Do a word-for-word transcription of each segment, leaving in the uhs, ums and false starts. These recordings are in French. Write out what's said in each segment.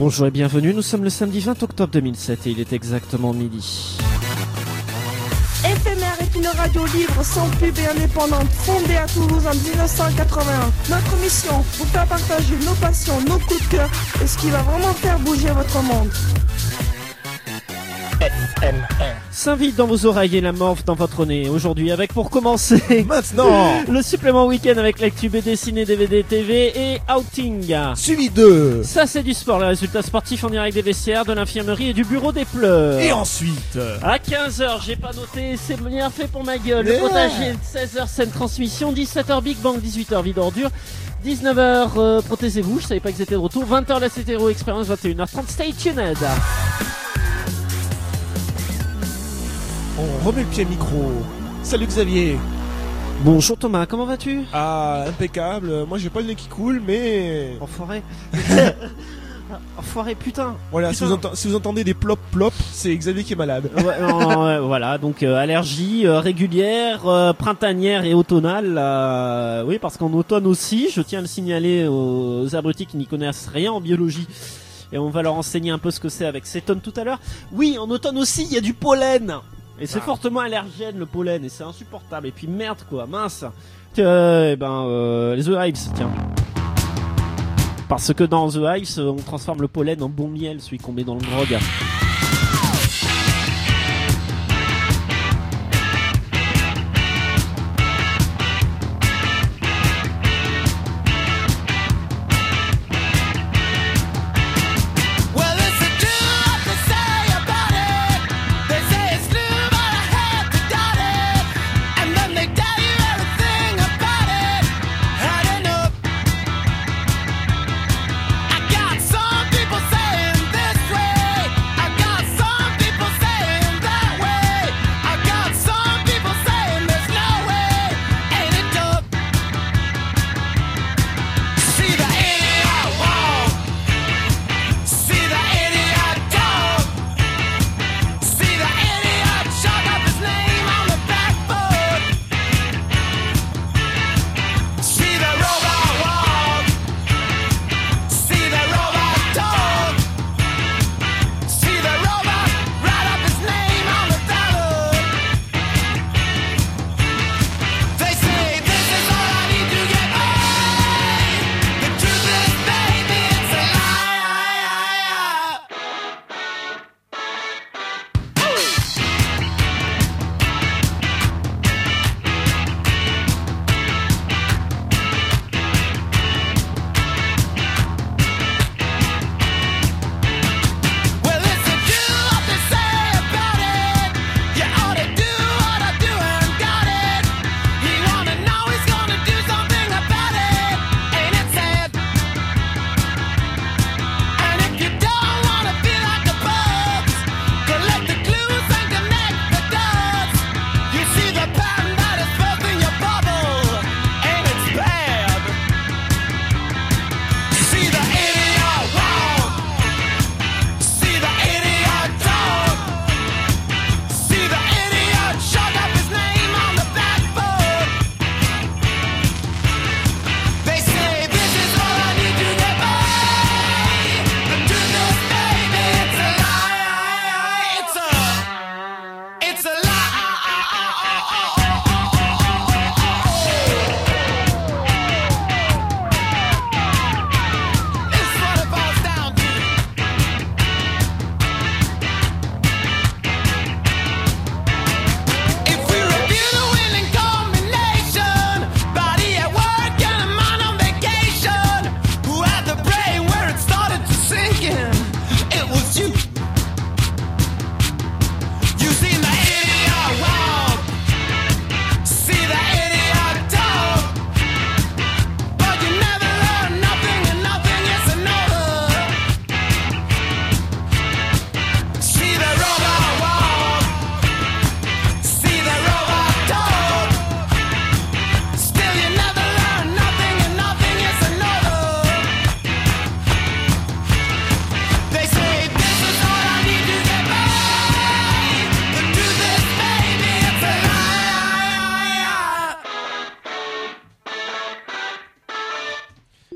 Bonjour et bienvenue, nous sommes le samedi vingt octobre deux mille sept et il est exactement midi. Éphémère est une radio libre, sans pub et indépendante, fondée à Toulouse en dix-neuf cent quatre-vingt-un. Notre mission, vous faire partager nos passions, nos coups de cœur et ce qui va vraiment faire bouger votre monde. S'invite dans vos oreilles et la morphe dans votre nez. Aujourd'hui avec pour commencer maintenant le supplément week-end avec l'actu B D, ciné, D V D, T V et outing. Suivi de Ça c'est du sport, les résultats sportifs en direct des vestiaires, de l'infirmerie et du bureau des pleurs. Et ensuite à quinze heures, j'ai pas noté, c'est bien fait pour ma gueule. Le Yeah. potager, seize heures scène transmission, dix-sept heures Big Bang, dix-huit heures vide ordure, dix-neuf heures euh, protégez-vous, je savais pas que c'était de retour, vingt heures la C T R O expérience, vingt et une heures trente, stay tuned. on remet le pied micro. Salut Xavier. Bonjour Thomas, comment vas-tu? Ah, impeccable. Moi j'ai pas le nez qui coule, mais Enfoiré. Enfoiré, putain. voilà, Putain. si vous, entend- si vous entendez des plop plop, c'est Xavier qui est malade. Ouais, non, ouais, voilà, donc euh, allergie euh, régulière, euh, printanière et automnale. Euh, oui, parce qu'en automne aussi, je tiens à le signaler aux, aux abrutis qui n'y connaissent rien en biologie. Et on va leur enseigner un peu ce que c'est avec Cétone tout à l'heure. Oui, en automne aussi, il y a du pollen. Et c'est Ah. fortement allergène le pollen, et c'est insupportable. Et puis merde quoi, mince. Euh, eh ben, euh, les The Hives, tiens. Parce que dans The Hives, on transforme le pollen en bon miel, celui qu'on met dans le grog. Well, it's a do what they say about it. They say it's new, but I had to doubt it. And then they tell you everything about it. Adding up. I got some people saying this way.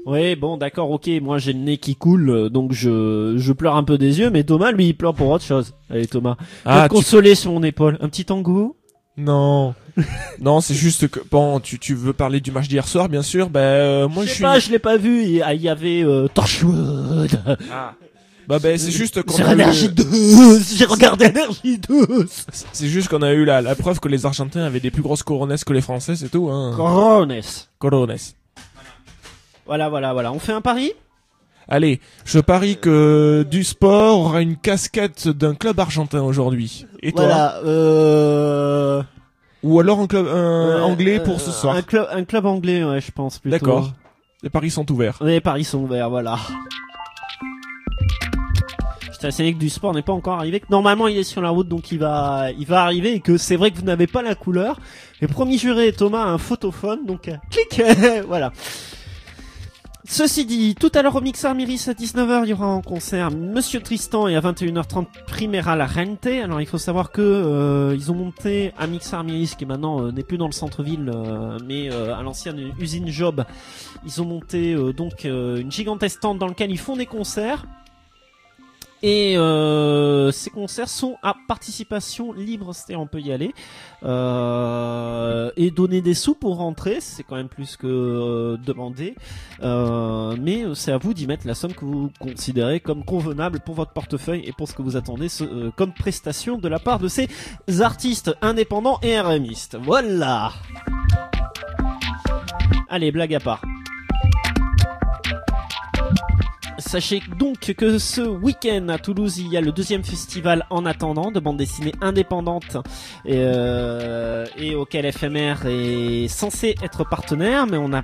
Oui, bon, d'accord, ok. Moi, j'ai le nez qui coule, euh, donc je je pleure un peu des yeux. Mais Thomas, lui, il pleure pour autre chose. Allez, Thomas, Ah, te tu- consoler sur mon épaule. Un petit tango. Non. Non, c'est juste que bon, tu tu veux parler du match d'hier soir, bien sûr. Ben euh, moi Je je sais suis. pas, je l'ai pas vu. Il y a- il y avait euh, Torchwood. Ah. Bah ben c'est juste qu'on C'est a eu- Énergie douze. J'ai regardé Énergie douze. c'est juste qu'on a eu la la preuve que les Argentins avaient des plus grosses coronesses que les Français, c'est tout. Hein. Corones. Corones. Voilà, voilà, voilà. On fait un pari. Allez, je parie que du sport aura une casquette d'un club argentin aujourd'hui. Et toi? Voilà. Euh... Ou alors un club un euh, anglais pour euh, ce soir. Un club, un club anglais, ouais, je pense plutôt. D'accord. Les paris sont ouverts. Les paris sont ouverts, voilà. Putain, c'est vrai que du sport n'est pas encore arrivé. Que normalement, il est sur la route, donc il va, il va arriver. Et que c'est vrai que vous n'avez pas la couleur. Mais promis juré, Thomas a un photophone, donc euh, clic, voilà. Ceci dit, tout à l'heure au Mixar Miris à dix-neuf heures, il y aura en concert Monsieur Tristan et à vingt et une heures trente Primera La Rente. Alors il faut savoir que euh, ils ont monté un Mixar Miris qui maintenant euh, n'est plus dans le centre-ville, euh, mais euh, à l'ancienne usine Job. Ils ont monté euh, donc euh, une gigantesque tente dans laquelle ils font des concerts. Et euh, ces concerts sont à participation libre, c'est-à-dire on peut y aller euh, et donner des sous pour rentrer, c'est quand même plus que euh, demander, euh, mais c'est à vous d'y mettre la somme que vous considérez comme convenable pour votre portefeuille et pour ce que vous attendez ce, euh, comme prestation de la part de ces artistes indépendants et RMistes. Voilà. Allez, blague à part. Sachez donc que ce week-end à Toulouse, il y a le deuxième festival En Attendant de bande dessinée indépendante et, euh, et auquel F M R est censé être partenaire, mais on a...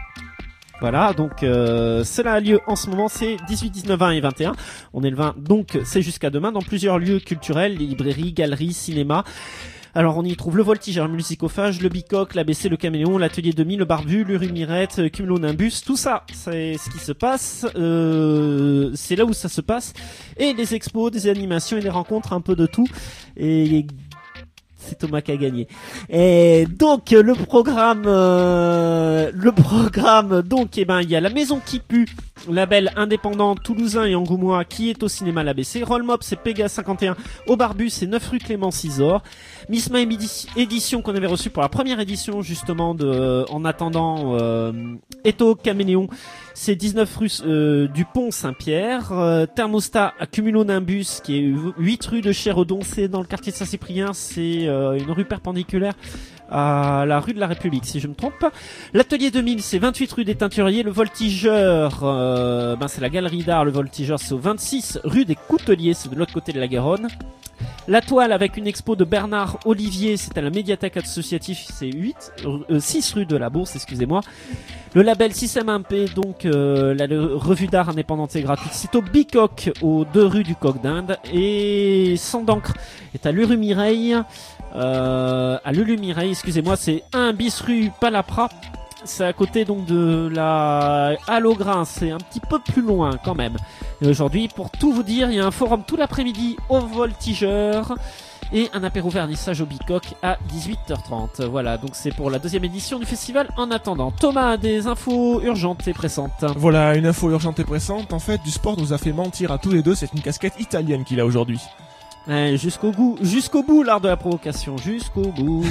Voilà, donc euh, cela a lieu en ce moment, c'est dix-huit, dix-neuf, vingt et vingt et un. On est le vingt, donc c'est jusqu'à demain dans plusieurs lieux culturels, librairies, galeries, cinéma. Alors on y trouve le Voltigeur, le Musicophage, le Bicoque, l'A B C, le Caméléon, l'Atelier Demi, le Barbu, l'Urumirette, Cumulonimbus, tout ça, c'est ce qui se passe, euh, c'est là où ça se passe, et des expos, des animations et des rencontres, un peu de tout, et c'est Thomas qui a gagné. Et donc le programme, euh, le programme, donc eh ben il y a la Maison qui pue, label indépendant toulousain et angoumois qui est au cinéma l'A B C. Rollmop c'est Pégase cinquante et un au Barbu, c'est neuf rue Clément Cisor. Miss Mime édition qu'on avait reçue pour la première édition justement de euh, En Attendant euh, Eto Caméléon, c'est dix-neuf rue euh, du Pont Saint-Pierre. euh, Thermostat à Cumulonimbus qui est huit rue de Chéredon, c'est dans le quartier de Saint-Cyprien, c'est euh, une rue perpendiculaire à la rue de la République si je me trompe pas. L'Atelier deux mille c'est vingt-huit rue des Teinturiers. Le Voltigeur euh, ben c'est la galerie d'art. Le Voltigeur c'est au vingt-six rue des Couteliers, c'est de l'autre côté de la Garonne. La Toile avec une expo de Bernard Olivier, c'est à la médiathèque associative, c'est huit, euh, six rue de la Bourse, excusez-moi. Le label Système un P, donc euh, la le, revue d'art indépendante et gratuite, c'est au Bicoque, aux deux rues du Coq d'Inde. Et Sang d'encre est à l'Uru Mireille, euh, à l'Ulu Mireille, excusez-moi, c'est un bis rue Palapra. C'est à côté donc de la Halograin, c'est un petit peu plus loin quand même. Et aujourd'hui, pour tout vous dire, il y a un forum tout l'après-midi au Voltigeur et un apéro vernissage au Bicoque à dix-huit heures trente. Voilà, donc c'est pour la deuxième édition du festival En Attendant. Thomas, des infos urgentes et pressantes. Voilà, une info urgente et pressante. En fait, du sport nous a fait mentir à tous les deux. C'est une casquette italienne qu'il a aujourd'hui. Ouais, jusqu'au goût, jusqu'au bout, l'art de la provocation, jusqu'au bout.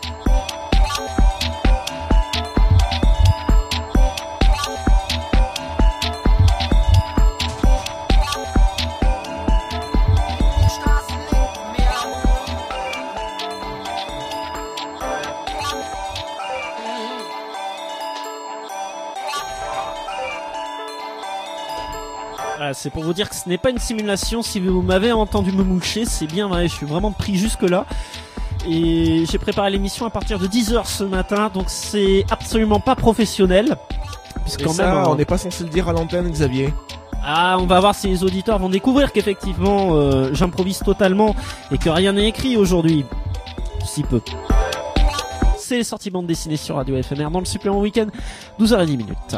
Voilà, c'est pour vous dire que ce n'est pas une simulation. Si vous m'avez entendu me moucher, c'est bien vrai, je suis vraiment pris jusque là. Et j'ai préparé l'émission à partir de dix heures ce matin, donc c'est absolument pas professionnel. Et ça, même, on n'est pas censé le dire à l'antenne, Xavier. Ah, on va voir si les auditeurs vont découvrir qu'effectivement euh, j'improvise totalement et que rien n'est écrit aujourd'hui. Si peu. C'est les sorties bandes dessinées sur Radio F M R dans le supplément week-end, douze heures dix minutes.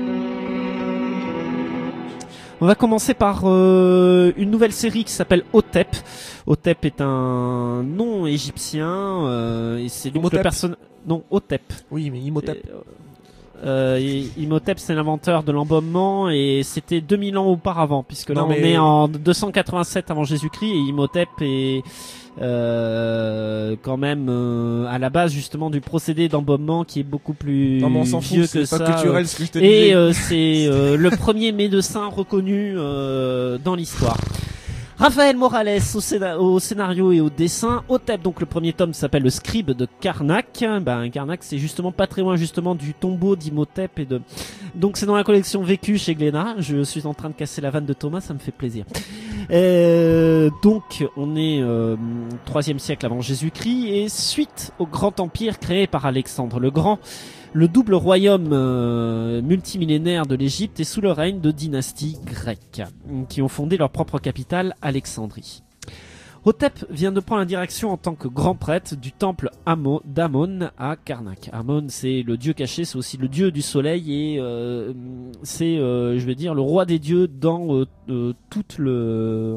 On va commencer par euh, une nouvelle série qui s'appelle Otep. Otep est un nom égyptien euh, et c'est donc Imhotep. le personnage. Non, Otep. Oui, mais Imhotep. Et, euh, Euh, I- Imhotep, c'est l'inventeur de l'embaumement et c'était deux mille ans auparavant, puisque là Non, on mais- est en deux cent quatre-vingt-sept avant Jésus-Christ et Imhotep est euh, quand même euh, à la base justement du procédé d'embaumement qui est beaucoup plus Non, mais on s'en vieux fout, que c'est ça. pas culturel ce que je te Et disais. euh, c'est euh, le premier médecin reconnu euh, dans l'histoire. Raphaël Morales au, scéna- au scénario et au dessin. Hotep, donc le premier tome s'appelle le Scribe de Karnak. Ben Karnak, c'est justement pas très loin justement du tombeau d'Imhotep et de. Donc c'est dans la collection Vécu chez Glénat. Je suis en train de casser la vanne de Thomas, ça me fait plaisir. Euh, donc on est euh, troisième siècle avant Jésus-Christ et suite au grand empire créé par Alexandre le Grand. Le double royaume euh, multimillénaire de l'Égypte est sous le règne de dynasties grecques qui ont fondé leur propre capitale, Alexandrie. Hotep vient de prendre la direction en tant que grand prêtre du temple Amo- d'Amon à Karnak. Amon, c'est le dieu caché, c'est aussi le dieu du soleil et euh, c'est, euh, je vais dire, le roi des dieux dans euh, euh, toute le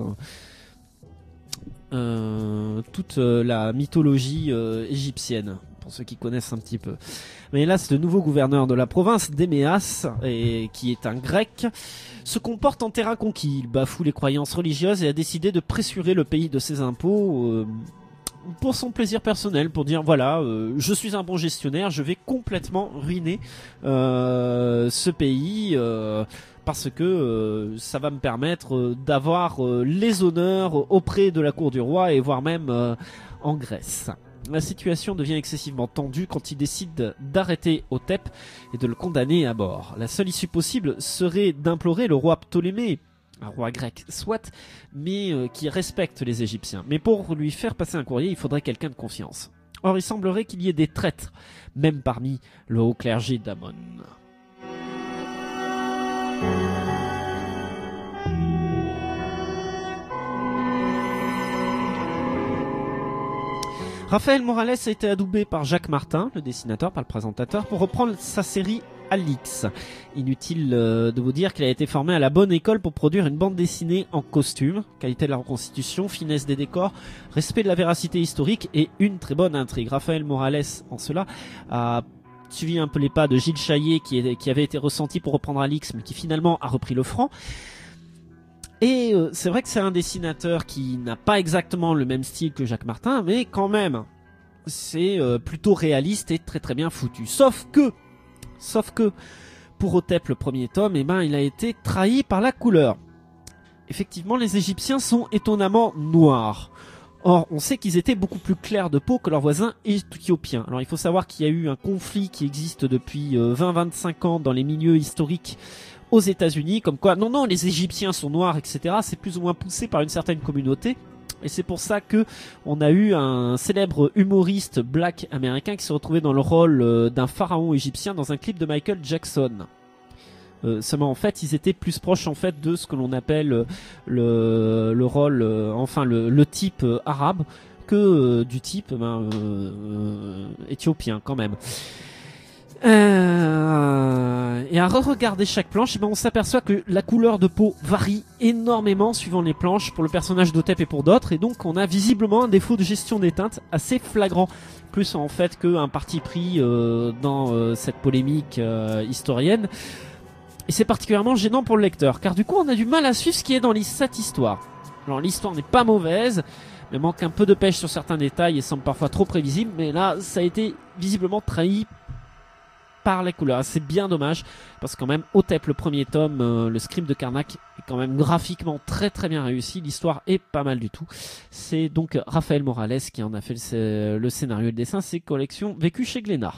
euh, toute euh, la mythologie euh, égyptienne, pour ceux qui connaissent un petit peu. Mais hélas, le nouveau gouverneur de la province d'Éméas, et qui est un grec, se comporte en terrain conquis. Il bafoue les croyances religieuses et a décidé de pressurer le pays de ses impôts euh, pour son plaisir personnel, pour dire voilà, euh, je suis un bon gestionnaire, je vais complètement ruiner euh, ce pays. Euh, parce que euh, ça va me permettre euh, d'avoir euh, les honneurs auprès de la cour du roi et voire même euh, en Grèce. La situation devient excessivement tendue quand il décide d'arrêter Hotep et de le condamner à mort. La seule issue possible serait d'implorer le roi Ptolémée, un roi grec soit, mais euh, qui respecte les Égyptiens. Mais pour lui faire passer un courrier, il faudrait quelqu'un de confiance. Or, il semblerait qu'il y ait des traîtres, même parmi le haut clergé d'Amon. Raphaël Morales a été adoubé par Jacques Martin, le dessinateur, par le présentateur, pour reprendre sa série Alix. Inutile euh, de vous dire qu'il a été formé à la bonne école pour produire une bande dessinée en costume, qualité de la reconstitution, finesse des décors, respect de la véracité historique et une très bonne intrigue. Raphaël Morales, en cela, a suivi un peu les pas de Gilles Chaillet qui, est, qui avait été ressenti pour reprendre Alix, mais qui finalement a repris le franc. Et euh, c'est vrai que c'est un dessinateur qui n'a pas exactement le même style que Jacques Martin, mais quand même, c'est euh, plutôt réaliste et très très bien foutu. Sauf que, sauf que, pour Hotep le premier tome, eh ben, il a été trahi par la couleur. Effectivement, les Égyptiens sont étonnamment noirs. Or, on sait qu'ils étaient beaucoup plus clairs de peau que leurs voisins éthiopiens. Alors, il faut savoir qu'il y a eu un conflit qui existe depuis euh, vingt à vingt-cinq ans dans les milieux historiques aux États-Unis, comme quoi, non, non, les Égyptiens sont noirs, et cetera. C'est plus ou moins poussé par une certaine communauté. Et c'est pour ça que on a eu un célèbre humoriste black américain qui s'est retrouvé dans le rôle euh, d'un pharaon égyptien dans un clip de Michael Jackson. Euh, seulement en fait ils étaient plus proches en fait de ce que l'on appelle euh, le, le rôle, euh, enfin le, le type euh, arabe que euh, du type ben, euh, euh, éthiopien quand même. Euh, et à re-regarder chaque planche, eh ben on s'aperçoit que la couleur de peau varie énormément suivant les planches pour le personnage d'Hotep et pour d'autres, et donc on a visiblement un défaut de gestion des teintes assez flagrant, plus en fait qu'un parti pris euh, dans euh, cette polémique euh, historienne. Et c'est particulièrement gênant pour le lecteur, car du coup on a du mal à suivre ce qui est dans cette histoire. Alors l'histoire n'est pas mauvaise, mais manque un peu de pêche sur certains détails et semble parfois trop prévisible, mais là ça a été visiblement trahi par les couleurs. C'est bien dommage, parce que quand même Hotep le premier tome, euh, le script de Karnak, est quand même graphiquement très très bien réussi, l'histoire est pas mal du tout. C'est donc Raphaël Morales qui en a fait le, le scénario et le dessin, c'est collection Vécu chez Glénat.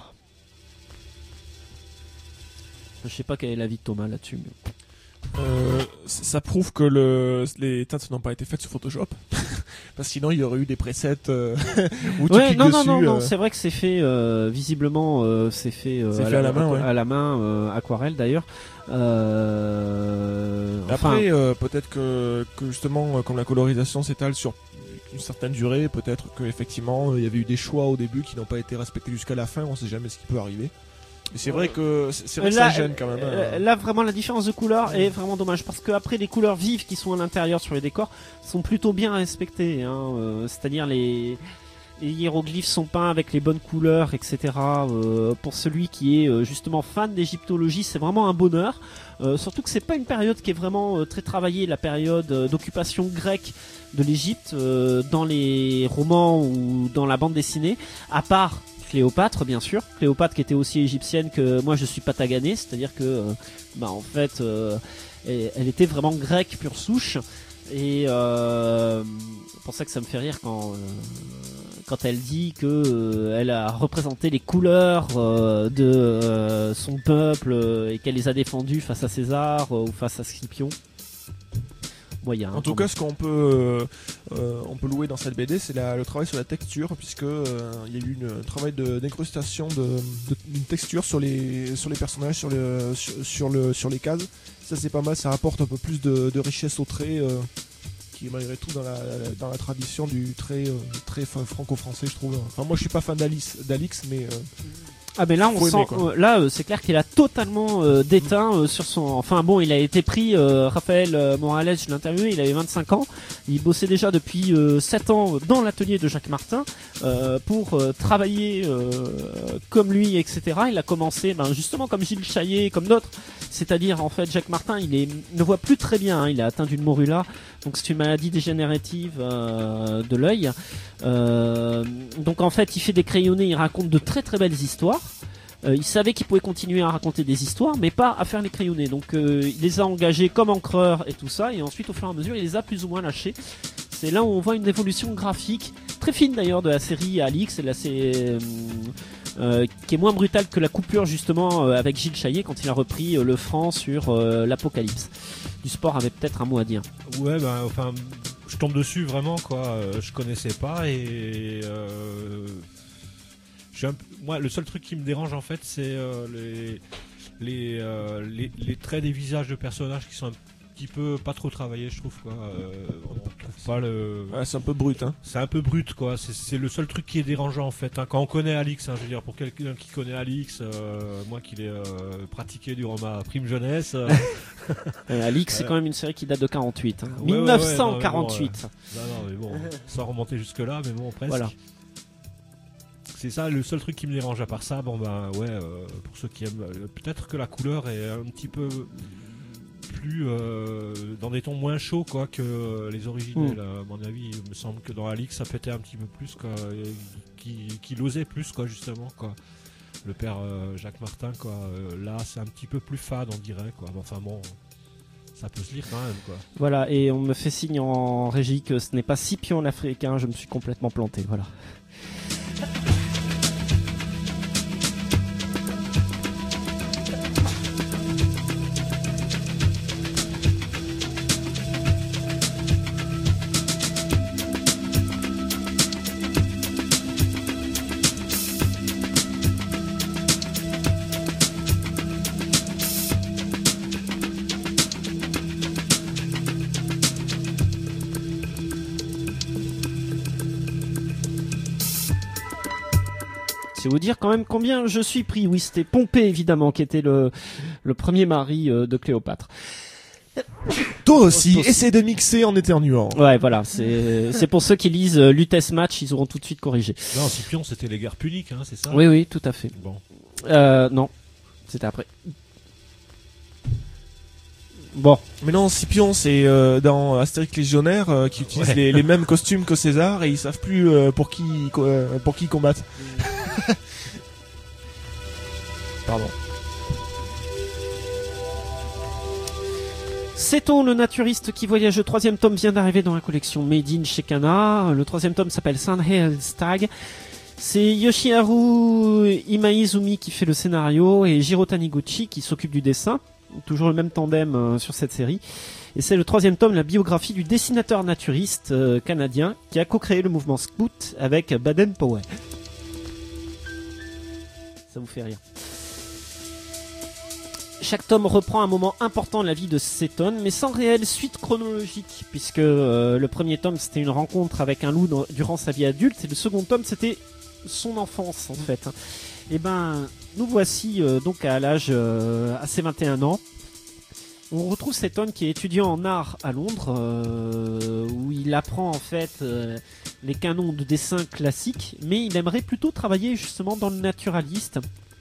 Je sais pas quel est l'avis de Thomas là-dessus. Mais... Euh, ça prouve que le, les teintes n'ont pas été faites sur Photoshop. Parce que sinon il y aurait eu des presets euh, où tu ouais, cliques non, dessus. non, non, non, euh... c'est vrai que c'est fait euh, visiblement, euh, c'est fait, euh, C'est à, fait la, à la main, ouais. à la main, euh, aquarelle d'ailleurs. Euh, enfin, Après, euh, peut-être que, que justement, euh, comme la colorisation s'étale sur une certaine durée, peut-être que effectivement il y avait eu des choix au début qui n'ont pas été respectés jusqu'à la fin. On sait jamais ce qui peut arriver. Mais c'est vrai que c'est vrai que là, ça gêne quand même. euh, hein. Là, vraiment, la différence de couleur est vraiment dommage, parce que après les couleurs vives qui sont à l'intérieur sur les décors sont plutôt bien respectées. Hein, euh, c'est-à-dire les les hiéroglyphes sont peints avec les bonnes couleurs, et cetera. Euh, pour celui qui est euh, justement fan d'égyptologie, c'est vraiment un bonheur. Euh, surtout que c'est pas une période qui est vraiment euh, très travaillée, la période euh, d'occupation grecque de l'Égypte euh, dans les romans ou dans la bande dessinée, à part Cléopâtre bien sûr. Cléopâtre qui était aussi égyptienne que moi je suis pataganais, c'est-à-dire que euh, bah en fait euh, elle, elle était vraiment grecque pure souche. Et euh, c'est pour ça que ça me fait rire quand euh, quand elle dit que euh, elle a représenté les couleurs euh, de euh, son peuple euh, et qu'elle les a défendues face à César euh, ou face à Scipion. Moyen, en tout cas, ce qu'on peut euh, euh, on peut louer dans cette B D, c'est la, le travail sur la texture, puisque euh, il y a eu une, un travail de, d'incrustation de, de, d'une texture sur les sur les personnages, sur le sur, sur le sur les cases. Ça c'est pas mal, ça apporte un peu plus de, de richesse au trait, euh, qui est malgré tout dans la dans la tradition du trait euh, trait franco-français, je trouve. Enfin, moi je suis pas fan d'Alice d'Alix, mais euh, ah mais là on faut sent aimer, quoi. euh, là euh, c'est clair qu'il a totalement euh, déteint euh, sur son enfin bon il a été pris euh, Raphaël euh, Morales, je l'ai interviewé, il avait vingt-cinq ans, il bossait déjà depuis euh, sept ans dans l'atelier de Jacques Martin euh, pour euh, travailler euh, comme lui, etc. Il a commencé ben, justement comme Gilles Chaillet, comme d'autres, c'est-à-dire en fait Jacques Martin il est, ne voit plus très bien, hein, il a atteint d'une morula, donc c'est une maladie dégénérative euh, de l'œil. Euh, donc en fait il fait des crayonnés, il raconte de très très belles histoires. Euh, il savait qu'il pouvait continuer à raconter des histoires, mais pas à faire les crayonnés. Donc euh, il les a engagés comme encreurs et tout ça, et ensuite au fur et à mesure il les a plus ou moins lâchés. C'est là où on voit une évolution graphique très fine d'ailleurs de la série Alix, là c'est euh, euh, qui est moins brutale que la coupure justement euh, avec Gilles Chaillet quand il a repris euh, le franc sur euh, l'Apocalypse. Du sport avait peut-être un mot à dire. Ouais, ben enfin, je tombe dessus vraiment quoi. Euh, je connaissais pas et euh, je suis un, moi le seul truc qui me dérange en fait c'est euh, les les, euh, les les traits des visages de personnages qui sont un petit peu pas trop travaillés, je trouve quoi. Euh, on trouve pas le. Ouais, c'est un peu brut, hein. C'est un peu brut quoi. C'est, c'est le seul truc qui est dérangeant en fait. Hein. Quand on connaît Alix, hein, je veux dire pour quelqu'un qui connaît Alix, euh, moi qui l'ai euh, pratiqué durant ma prime jeunesse. Euh... euh, Alix, c'est quand même une série qui date de quarante-huit, hein. Ouais, dix-neuf cent quarante-huit. Ouais, ouais, non, mais bon, euh, non, mais bon, sans remonter jusque là, mais bon presque. Voilà. C'est ça le seul truc qui me dérange. À part ça, bon ben ouais, euh, pour ceux qui aiment, euh, peut-être que la couleur est un petit peu plus euh, dans des tons moins chauds quoi que les originels. Mm. À mon avis, il me semble que dans Alix ça pétait un petit peu plus quoi, qui qui osait plus quoi justement quoi. Le père euh, Jacques Martin quoi. Euh, là c'est un petit peu plus fade on dirait quoi. Enfin bon. Ça peut se lire quand même quoi. Voilà, et on me fait signe en régie que ce n'est pas Scipion l'Africain, je me suis complètement planté, voilà. C'est vous dire quand même combien je suis pris. Oui, c'était Pompée évidemment qui était le le premier mari euh, de Cléopâtre. Toi aussi, essaie de mixer en éternuant. Ouais, voilà, c'est c'est pour ceux qui lisent euh, Lutèce Match, ils auront tout de suite corrigé. Non, Scipion, c'était les guerres puniques, hein, c'est ça ? Oui, oui, tout à fait. Bon. Euh, non, c'était après. Bon. Mais non, Scipion, c'est euh, dans Astérix Légionnaire euh, qui utilise Ouais. les, les mêmes costumes que César et ils savent plus euh, pour qui euh, pour qui ils combattent. Pardon. Sait-on le naturiste qui voyage? Le troisième tome vient d'arriver dans la collection Made in chez Kana. Le troisième tome s'appelle Sandhill Stag. C'est Yoshiharu Imaizumi qui fait le scénario et Jiro Taniguchi qui s'occupe du dessin. Toujours le même tandem euh, sur cette série. Et c'est le troisième tome, la biographie du dessinateur naturiste euh, canadien qui a co-créé le mouvement Scout avec Baden Powell. Ça vous fait rire. Chaque tome reprend un moment important de la vie de Seton, mais sans réelle suite chronologique, puisque euh, le premier tome c'était une rencontre avec un loup dans- durant sa vie adulte, et le second tome c'était son enfance en fait. Et ben, nous voici euh, donc à l'âge, euh, à ses vingt et un ans. On retrouve cet homme qui est étudiant en art à Londres, euh, où il apprend en fait euh, les canons de dessin classiques, mais il aimerait plutôt travailler justement dans le naturaliste.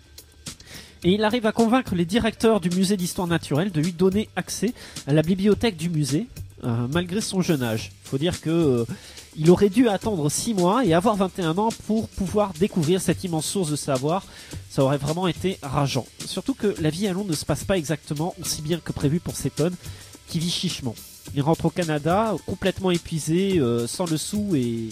Et il arrive à convaincre les directeurs du musée d'histoire naturelle de lui donner accès à la bibliothèque du musée, euh, malgré son jeune âge. Il faut dire que euh, il aurait dû attendre six mois et avoir vingt et un ans pour pouvoir découvrir cette immense source de savoir. Ça aurait vraiment été rageant. Surtout que la vie à Londres ne se passe pas exactement aussi bien que prévu pour Seton, qui vit chichement. Il rentre au Canada complètement épuisé, euh, sans le sou et...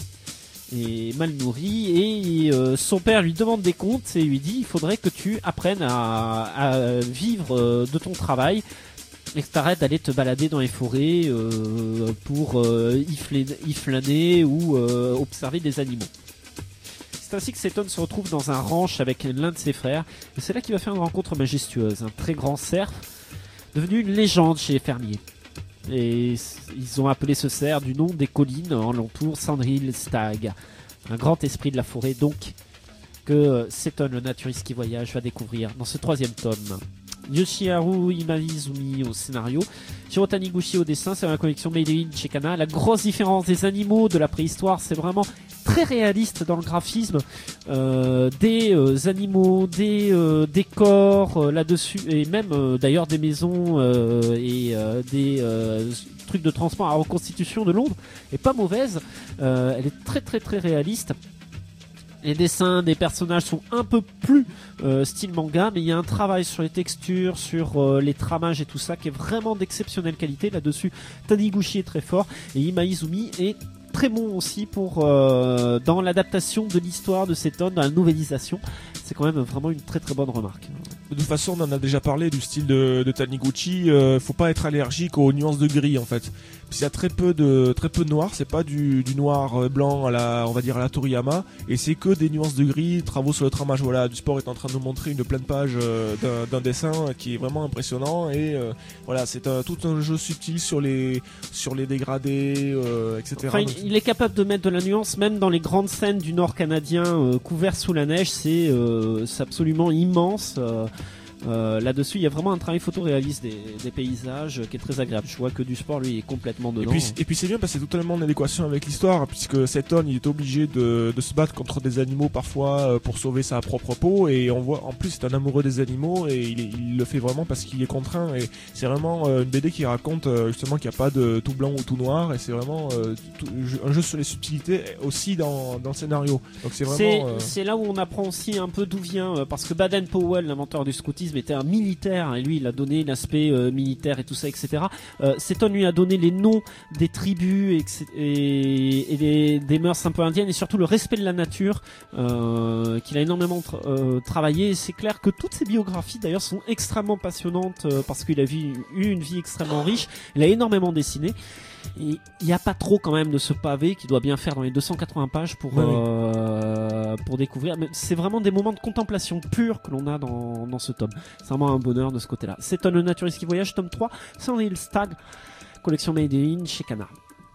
et mal nourri, et euh, son père lui demande des comptes et lui dit il faudrait que tu apprennes à, à vivre euh, de ton travail et que tu arrêtes d'aller te balader dans les forêts euh, pour euh, y, flâner, y flâner ou euh, observer des animaux. C'est ainsi que Seton se retrouve dans un ranch avec l'un de ses frères, et c'est là qu'il va faire une rencontre majestueuse, un très grand cerf devenu une légende chez les fermiers. Et ils ont appelé ce cerf du nom des collines en l'entour, Sandhill Stag, un grand esprit de la forêt donc que Seton, le naturiste qui voyage, va découvrir dans ce troisième tome. Yoshiharu Imaizumi au scénario, Shiro Taniguchi au dessin. C'est la collection Made in chez Kana. La grosse différence des animaux de la préhistoire, c'est vraiment très réaliste dans le graphisme, euh, des euh, animaux, des euh, décors euh, là-dessus, et même euh, d'ailleurs des maisons euh, et euh, des euh, trucs de transport à reconstitution de Londres, et pas mauvaise. Euh, elle est très très très réaliste. Les dessins des personnages sont un peu plus euh, style manga, mais il y a un travail sur les textures, sur euh, les tramages et tout ça qui est vraiment d'exceptionnelle qualité. Là-dessus, Taniguchi est très fort et Imaizumi est très bon aussi pour euh, dans l'adaptation de l'histoire de Seton, dans la novélisation. C'est quand même vraiment une très très bonne remarque. De toute façon, on en a déjà parlé du style de, de Taniguchi. Euh, faut pas être allergique aux nuances de gris en fait. Puis il y a très peu de très peu de noir. C'est pas du, du noir blanc à la, on va dire à la Toriyama, et c'est que des nuances de gris. Travaux sur le tramage. Voilà, du sport est en train de nous montrer une pleine page euh, d'un, d'un dessin qui est vraiment impressionnant. Et euh, voilà, c'est un, tout un jeu subtil sur les sur les dégradés, euh, et cetera. Enfin, il, il est capable de mettre de la nuance même dans les grandes scènes du Nord canadien euh, couverts sous la neige. C'est euh, c'est absolument immense. Euh, Euh, là-dessus, il y a vraiment un travail photoréaliste des, des paysages euh, qui est très agréable. Je vois que du sport, lui, il est complètement dedans. Et puis, et puis c'est bien parce que c'est totalement en adéquation avec l'histoire, puisque Seton, il est obligé de, de se battre contre des animaux parfois euh, pour sauver sa propre peau, et on voit, en plus, c'est un amoureux des animaux, et il, est, il le fait vraiment parce qu'il est contraint. Et c'est vraiment euh, une B D qui raconte euh, justement qu'il n'y a pas de tout blanc ou tout noir, et c'est vraiment euh, tout, un jeu sur les subtilités aussi dans, dans le scénario. Donc c'est vraiment. C'est, euh... c'est là où on apprend aussi un peu d'où vient, euh, parce que Baden-Powell, l'inventeur du scoutisme, était un militaire, et lui il a donné l'aspect euh, militaire et tout ça, et cetera. Euh, Seton lui a donné les noms des tribus et, et, et des, des mœurs un peu indiennes, et surtout le respect de la nature, euh, qu'il a énormément tra- euh, travaillé. Et c'est clair que toutes ses biographies d'ailleurs sont extrêmement passionnantes, euh, parce qu'il a vu, eu une vie extrêmement riche. Il a énormément dessiné. Et il n'y a pas trop quand même de ce pavé qui doit bien faire dans les deux cent quatre-vingts pages pour, ouais, euh, pour découvrir. Mais c'est vraiment des moments de contemplation pure que l'on a dans, dans ce tome. C'est vraiment un bonheur de ce côté-là. C'est le naturiste qui voyage, tome trois, Sandhill Stag, collection Made in chez Kana.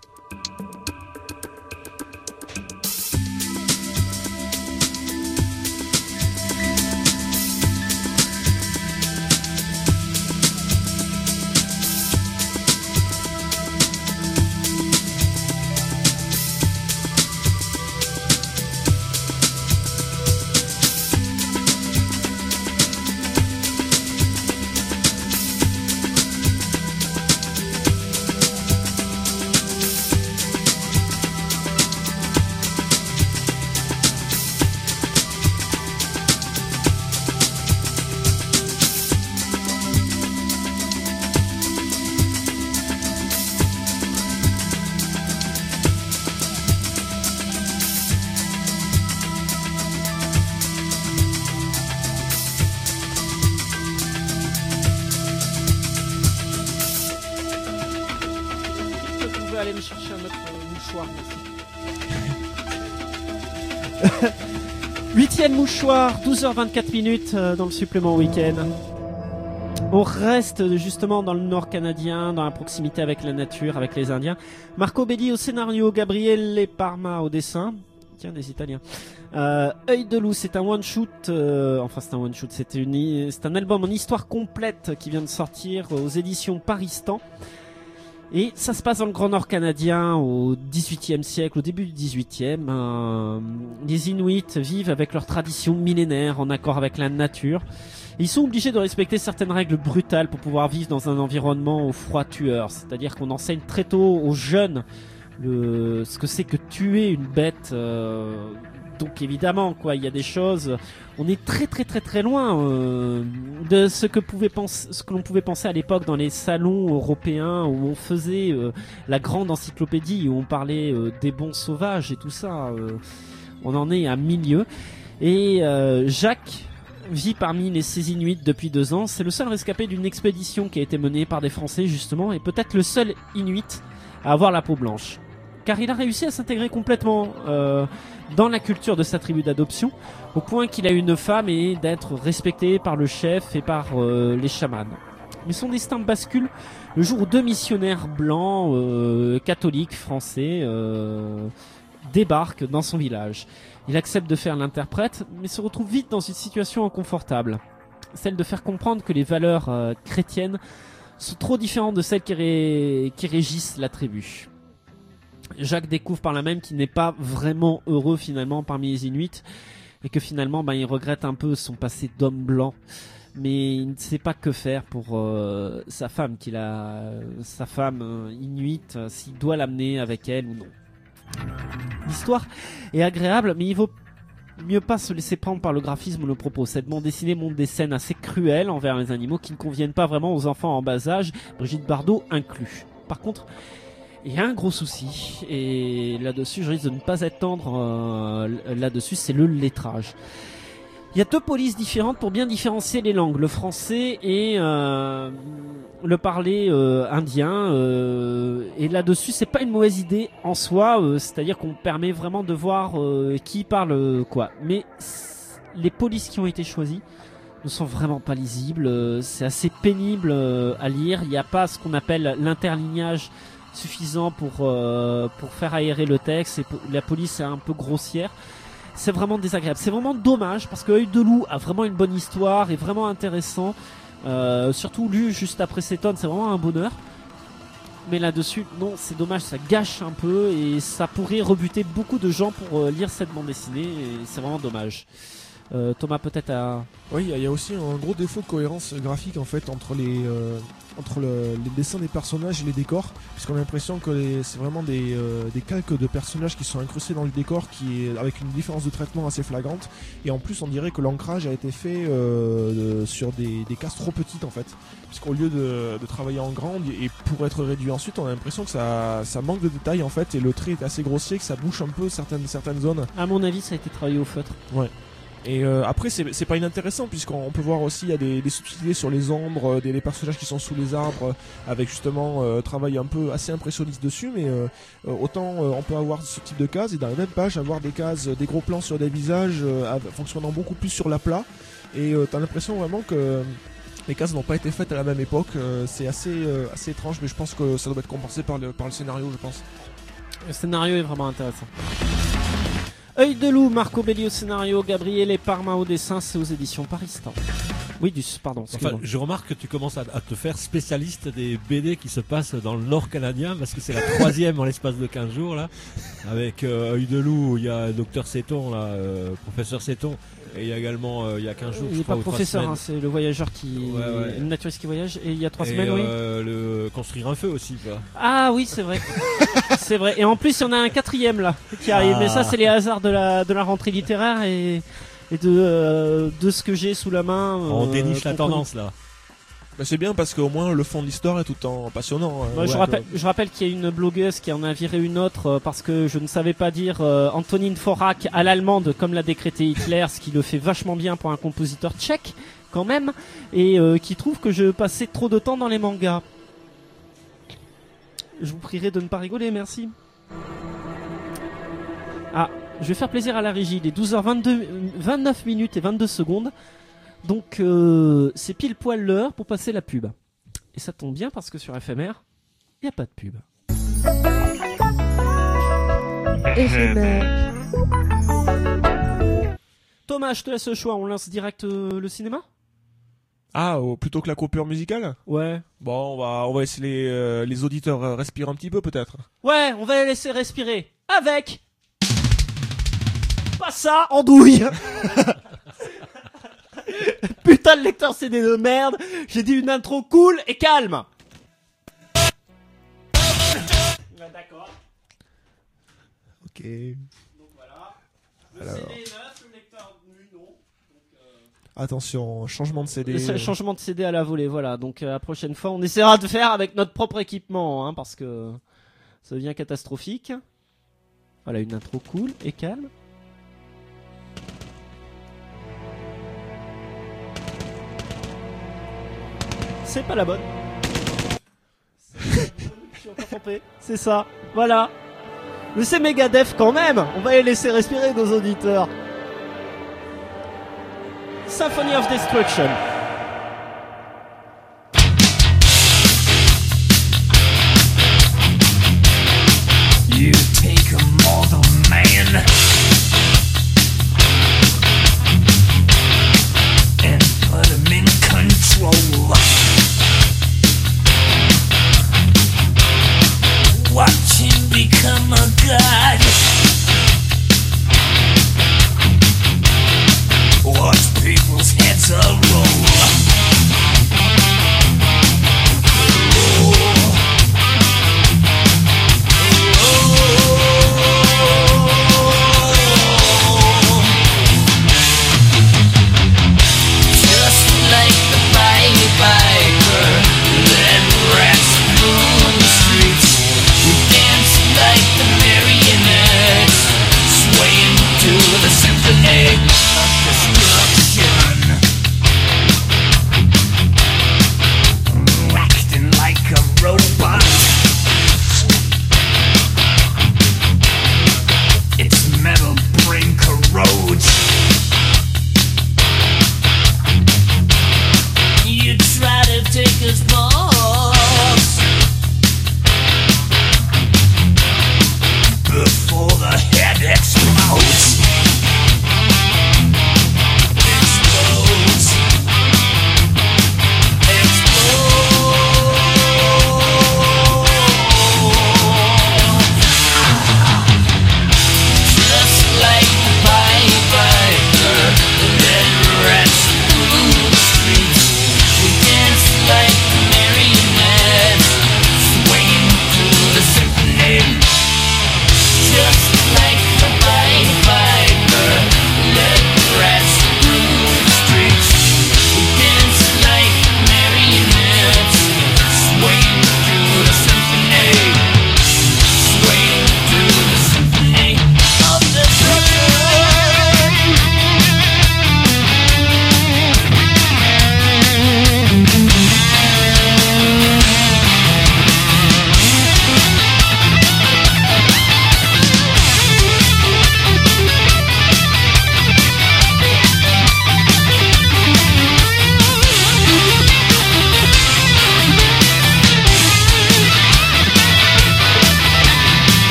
Aller me chercher un autre euh, mouchoir, merci. Huitième mouchoir, douze heures vingt-quatre minutes euh, dans le supplément week-end. On reste justement dans le nord canadien, dans la proximité avec la nature, avec les Indiens. Marco Belli au scénario, Gabriele Parma au dessin. Tiens, des Italiens. Euh, Œil de loup, c'est un one shoot. Euh, enfin, c'est un one shoot. C'était une, c'est un album en histoire complète qui vient de sortir aux éditions Paristan. Et ça se passe dans le Grand Nord canadien au dix-huitième siècle, au début du dix-huitième. Euh, les Inuits vivent avec leurs traditions millénaires en accord avec la nature. Et ils sont obligés de respecter certaines règles brutales pour pouvoir vivre dans un environnement au froid tueur. C'est-à-dire qu'on enseigne très tôt aux jeunes le, ce que c'est que tuer une bête. Euh, donc évidemment, quoi, il y a des choses. On est très très très très loin euh, de ce que pouvait penser, ce que l'on pouvait penser à l'époque dans les salons européens où on faisait euh, la grande encyclopédie, où on parlait euh, des bons sauvages et tout ça. Euh, on en est à milieu. Et euh, Jacques vit parmi les ces Inuits depuis deux ans. C'est le seul rescapé d'une expédition qui a été menée par des Français justement, et peut-être le seul Inuit à avoir la peau blanche. Car il a réussi à s'intégrer complètement euh, dans la culture de sa tribu d'adoption, au point qu'il a une femme et d'être respecté par le chef et par euh, les chamans. Mais son destin bascule le jour où deux missionnaires blancs, euh, catholiques, français, euh, débarquent dans son village. Il accepte de faire l'interprète, mais se retrouve vite dans une situation inconfortable. Celle de faire comprendre que les valeurs euh, chrétiennes sont trop différentes de celles qui, ré... qui régissent la tribu. Jacques découvre par là même qu'il n'est pas vraiment heureux finalement parmi les Inuits, et que finalement bah, il regrette un peu son passé d'homme blanc, mais il ne sait pas que faire pour euh, sa femme qu'il a, sa femme euh, Inuit, euh, s'il doit l'amener avec elle ou non. L'histoire est agréable, mais il vaut mieux pas se laisser prendre par le graphisme ou le propos. Cette bande dessinée montre des scènes assez cruelles envers les animaux qui ne conviennent pas vraiment aux enfants en bas âge, Brigitte Bardot inclus. Par contre, il y a un gros souci, et là-dessus je risque de ne pas être tendre euh, là-dessus, c'est le lettrage. Il y a deux polices différentes pour bien différencier les langues, le français et euh, le parler euh, indien. Euh, et là-dessus, c'est pas une mauvaise idée en soi, euh, c'est-à-dire qu'on permet vraiment de voir euh, qui parle quoi. Mais les polices qui ont été choisies ne sont vraiment pas lisibles, euh, c'est assez pénible euh, à lire. Il n'y a pas ce qu'on appelle l'interlignage suffisant pour euh, pour faire aérer le texte, et la police est un peu grossière. C'est vraiment désagréable, c'est vraiment dommage, parce que Œil de loup a vraiment une bonne histoire, est vraiment intéressant, euh, surtout lu juste après Seton, c'est vraiment un bonheur. Mais là-dessus, non, c'est dommage, ça gâche un peu, et ça pourrait rebuter beaucoup de gens pour euh, lire cette bande dessinée, et c'est vraiment dommage. Euh, Thomas, peut-être à... Oui, il y a aussi un gros défaut de cohérence graphique en fait entre les euh, entre le, les dessins des personnages et les décors, puisqu'on a l'impression que les, c'est vraiment des, euh, des calques de personnages qui sont incrustés dans le décor, qui est avec une différence de traitement assez flagrante, et en plus on dirait que l'ancrage a été fait euh, de, sur des, des cases trop petites en fait, puisqu'au lieu de, de travailler en grand et pour être réduit ensuite, on a l'impression que ça, ça manque de détails en fait, et le trait est assez grossier, que ça bouche un peu certaines, certaines zones. À mon avis, ça a été travaillé au feutre. Ouais. Et euh, après c'est, c'est pas inintéressant, puisqu'on peut voir aussi il y a des, des subtilités sur les ombres, des, des personnages qui sont sous les arbres, avec justement euh, travail un peu assez impressionniste dessus, mais euh, autant euh, on peut avoir ce type de cases, et dans la même page avoir des cases, des gros plans sur des visages euh, fonctionnant beaucoup plus sur l'aplat, et euh, t'as l'impression vraiment que les cases n'ont pas été faites à la même époque. Euh, c'est assez, euh, assez étrange, mais je pense que ça doit être compensé par le, par le scénario, je pense. Le scénario est vraiment intéressant. Œil de loup, Marco Belli au scénario, Gabriele Parma au dessin, c'est aux éditions Paristan. Oui, du, pardon. Enfin, je remarque que tu commences à, à te faire spécialiste des B D qui se passent dans le Nord canadien, parce que c'est la troisième en l'espace de quinze jours là, avec euh, Œil de loup, il y a Docteur Seton là, euh, Professeur Seton, et il y a également euh, il y a quinze jours. Il n'est pas professeur, hein, c'est le voyageur qui, ouais, ouais. le naturiste qui voyage, et il y a trois et semaines, euh, oui. Le construire un feu aussi. Quoi. Ah oui, c'est vrai, c'est vrai. Et en plus, il y en a un quatrième là qui arrive, ah. Mais ça, c'est les hasards de la de la rentrée littéraire et et de euh, de ce que j'ai sous la main. Euh, On déniche la tendance là. Bah c'est bien, parce qu'au moins le fond de l'histoire est tout en passionnant. Bah, ouais, je, rappelle, je rappelle qu'il y a une blogueuse qui en a viré une autre euh, parce que je ne savais pas dire euh, Antonin Dvořák à l'allemande comme l'a décrété Hitler, ce qui le fait vachement bien pour un compositeur tchèque quand même, et euh, qui trouve que je passais trop de temps dans les mangas. Je vous prierai de ne pas rigoler, merci. Ah, je vais faire plaisir à la régie, il est douze heures vingt-deux, vingt-neuf minutes et vingt-deux secondes. Donc euh, c'est pile poil l'heure pour passer la pub. Et ça tombe bien parce que sur F M R, il n'y a pas de pub. Éphémère. Thomas, je te laisse le choix. On lance direct euh, le cinéma? Ah, oh, plutôt que la coupure musicale? Ouais. Bon, on va, on va laisser les, euh, les auditeurs euh, respirer un petit peu, peut-être. Ouais, on va les laisser respirer. Avec... Pas ça, andouille. Putain de lecteur C D de merde. J'ai dit une intro cool et calme. Ouais, d'accord. Ok. Donc voilà. Le Alors. C D est neuf, le lecteur nu, non. Attention, changement de C D. Le changement de C D à la volée, voilà. Donc euh, la prochaine fois, on essaiera de faire avec notre propre équipement, hein, parce que ça devient catastrophique. Voilà, une intro cool et calme. C'est pas la bonne. Je suis encore trompé. C'est ça. Voilà. Mais c'est Megadeth quand même. On va les laisser respirer nos auditeurs. Symphony of Destruction. You take a mortal man and put him in control. Watch him become a god. Watch people's heads a roll.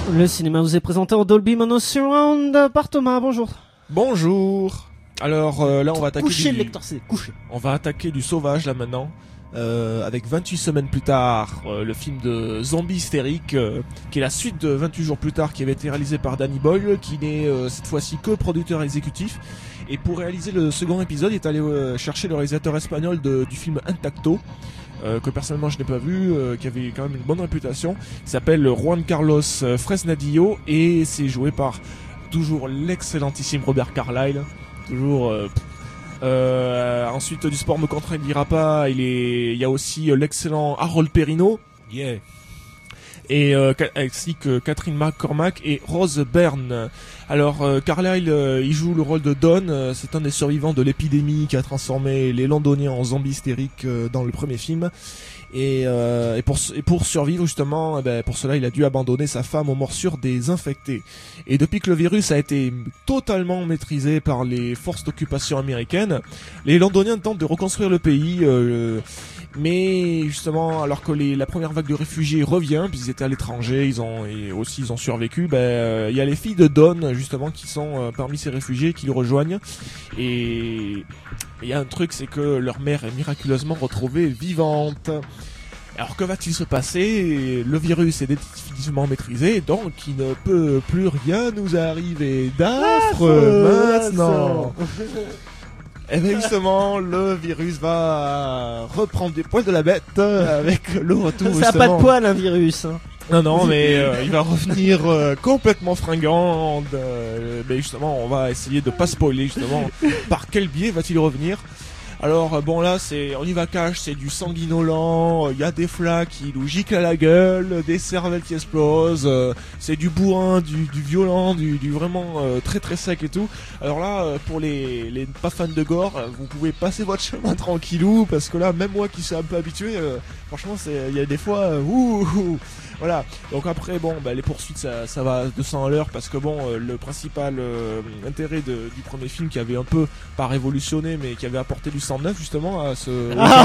Le cinéma vous est présenté en Dolby Mono Surround par Thomas, bonjour. Bonjour. Alors euh, là on va attaquer Coucher du... le lecteur C D, coucher. On va attaquer du sauvage là maintenant. Euh, avec vingt-huit semaines plus tard, euh, le film de Zombie Hystérique, euh, qui est la suite de vingt-huit jours plus tard, qui avait été réalisé par Danny Boyle, qui n'est euh, cette fois-ci que producteur exécutif. Et pour réaliser le second épisode, il est allé euh, chercher le réalisateur espagnol de, du film Intacto, euh, que personnellement je n'ai pas vu, euh, qui avait quand même une bonne réputation. Il s'appelle Juan Carlos Fresnadillo et c'est joué par toujours l'excellentissime Robert Carlyle. Toujours... Euh, Euh, ensuite du sport me contredira pas, il est, il y a aussi euh, l'excellent Harold Perrineau, Yeah. et euh, ainsi que Catherine McCormack et Rose Byrne. Alors euh, Carlyle, euh, il joue le rôle de Don, euh, c'est un des survivants de l'épidémie qui a transformé les Londoniens en zombies hystériques euh, dans le premier film. Et, euh, et, pour, et pour survivre justement, eh ben, pour cela il a dû abandonner sa femme aux morsures des infectés. Et depuis que le virus a été totalement maîtrisé par les forces d'occupation américaines, les Londoniens tentent de reconstruire le pays, euh, mais justement alors que les, la première vague de réfugiés revient, puisqu'ils étaient à l'étranger, ils ont et aussi ils ont survécu, ben euh, il y a les filles de Don justement qui sont euh, parmi ces réfugiés qui le rejoignent. Et il y a un truc, c'est que leur mère est miraculeusement retrouvée vivante. Alors que va-t-il se passer? Le virus est définitivement maîtrisé, donc il ne peut plus rien nous arriver d'affreux maintenant. Et bien justement, le virus va reprendre des poils de la bête avec le retour. Ça a pas de poil un virus. Hein. Non, non, mais euh, il va revenir euh, complètement fringant. Euh, mais justement, on va essayer de pas spoiler justement par quel biais va-t-il revenir. Alors bon là c'est on y va cash, c'est du sanguinolent, il y a des flaques qui nous giclent à la gueule, des cervelles qui explosent, euh, c'est du bourrin, du, du violent, du, du vraiment euh, très très sec et tout. Alors là euh, pour les, les pas fans de gore, euh, vous pouvez passer votre chemin tranquillou parce que là même moi qui suis un peu habitué, euh, franchement c'est il y a des fois euh, ouh, ouh, voilà. Donc après bon bah les poursuites ça, ça va à deux cents à l'heure parce que bon euh, le principal euh, intérêt de, du premier film qui avait un peu pas révolutionné mais qui avait apporté du sang neuf justement à ce au genre,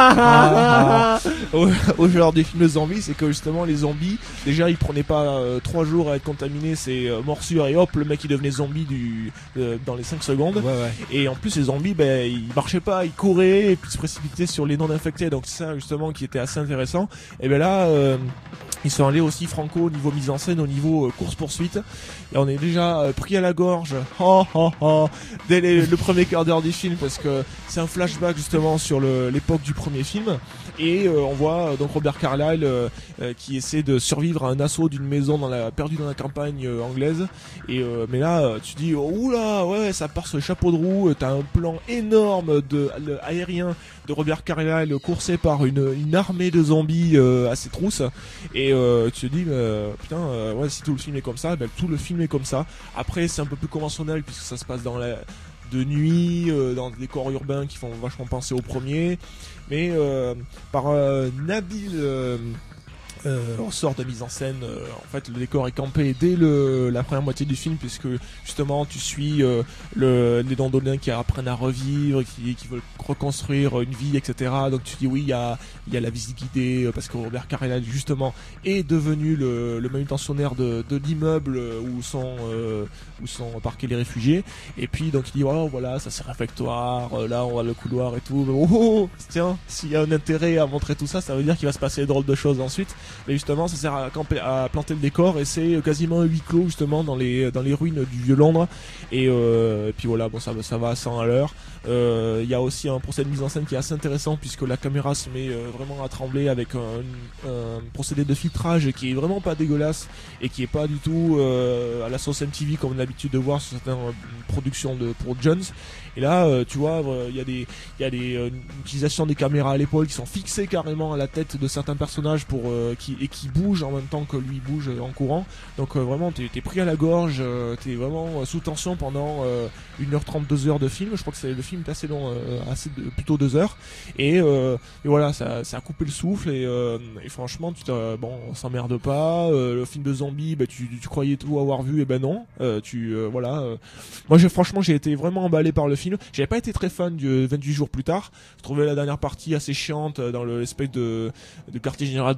à- à- au, au genre des films de zombies, c'est que justement les zombies déjà ils prenaient pas euh, trois jours à être contaminés ces euh, morsures et hop le mec il devenait zombie du euh, dans les cinq secondes. Ouais, ouais. Et en plus les zombies ben ils marchaient pas, ils couraient et puis se précipitaient sur les non infectés, donc c'est ça justement qui était assez intéressant. Et ben là euh, ils sont allés aussi franco au niveau mise en scène, au niveau euh, course poursuite, et on est déjà euh, pris à la gorge oh, oh, oh, dès les- le premier quart d'heure du film parce que c'est un flashback justement sur le- l'époque du premier film et euh, on voit euh, donc Robert Carlyle euh, euh, qui essaie de survivre à un assaut d'une maison dans la perdue dans la campagne euh, anglaise et euh, mais là euh, tu dis oh, oula ouais ça part sur le chapeau de roue, euh, t'as un plan énorme de le- aérien de Robert Carlyle coursé par une, une armée de zombies euh, à ses trousses et euh, tu te dis euh, putain euh, ouais si tout le film est comme ça ben, tout le film est comme ça. Après c'est un peu plus conventionnel puisque ça se passe dans la de nuit euh, dans des décors urbains qui font vachement penser au premier mais euh, par euh, Nabil euh, euh, ressort de mise en scène euh, en fait le décor est campé dès le, la première moitié du film puisque justement tu suis euh, le, les Londoniens qui apprennent à revivre qui, qui veulent reconstruire une vie etc, donc tu dis oui il y a, il y a la visite guidée euh, parce que Robert Carlyle justement est devenu le, le manutentionnaire de, de l'immeuble où sont euh, où sont parqués les réfugiés et puis donc il dit oh voilà ça c'est réfectoire, euh, là on voit le couloir et tout mais, oh, oh tiens s'il y a un intérêt à montrer tout ça ça veut dire qu'il va se passer des drôles de choses ensuite. Mais justement ça sert à, camper, à planter le décor et c'est quasiment un huis clos justement dans les dans les ruines du vieux Londres et, euh, et puis voilà bon ça ça va à cent à l'heure. Il euh, y a aussi un procédé de mise en scène qui est assez intéressant puisque la caméra se met euh, vraiment à trembler avec un, un procédé de filtrage qui est vraiment pas dégueulasse et qui est pas du tout euh, à la sauce M T V comme on a l'habitude de voir sur certaines euh, productions de pour Jones. Et là euh, tu vois il euh, y a des il y a des euh, utilisations des caméras à l'épaule qui sont fixées carrément à la tête de certains personnages pour euh, qui et qui bougent en même temps que lui bouge en courant. Donc euh, vraiment t'es t'es pris à la gorge, euh, t'es vraiment euh, sous tension pendant euh, une heure trente, deux heures de film. Je crois que c'est le film est assez long, euh, assez de, plutôt deux heures. Et, euh, et voilà, ça, ça a coupé le souffle et, euh, et franchement, tu t'as, bon, on s'emmerde pas. Euh, le film de zombies, bah, tu, tu croyais tout avoir vu, et ben non. Euh, tu, euh, voilà. Euh. Moi, j'ai franchement, j'ai été vraiment emballé par le film. J'avais pas été très fan du vingt-huit jours plus tard. Je trouvais la dernière partie assez chiante dans l'espèce de, de quartier général de, de l'armée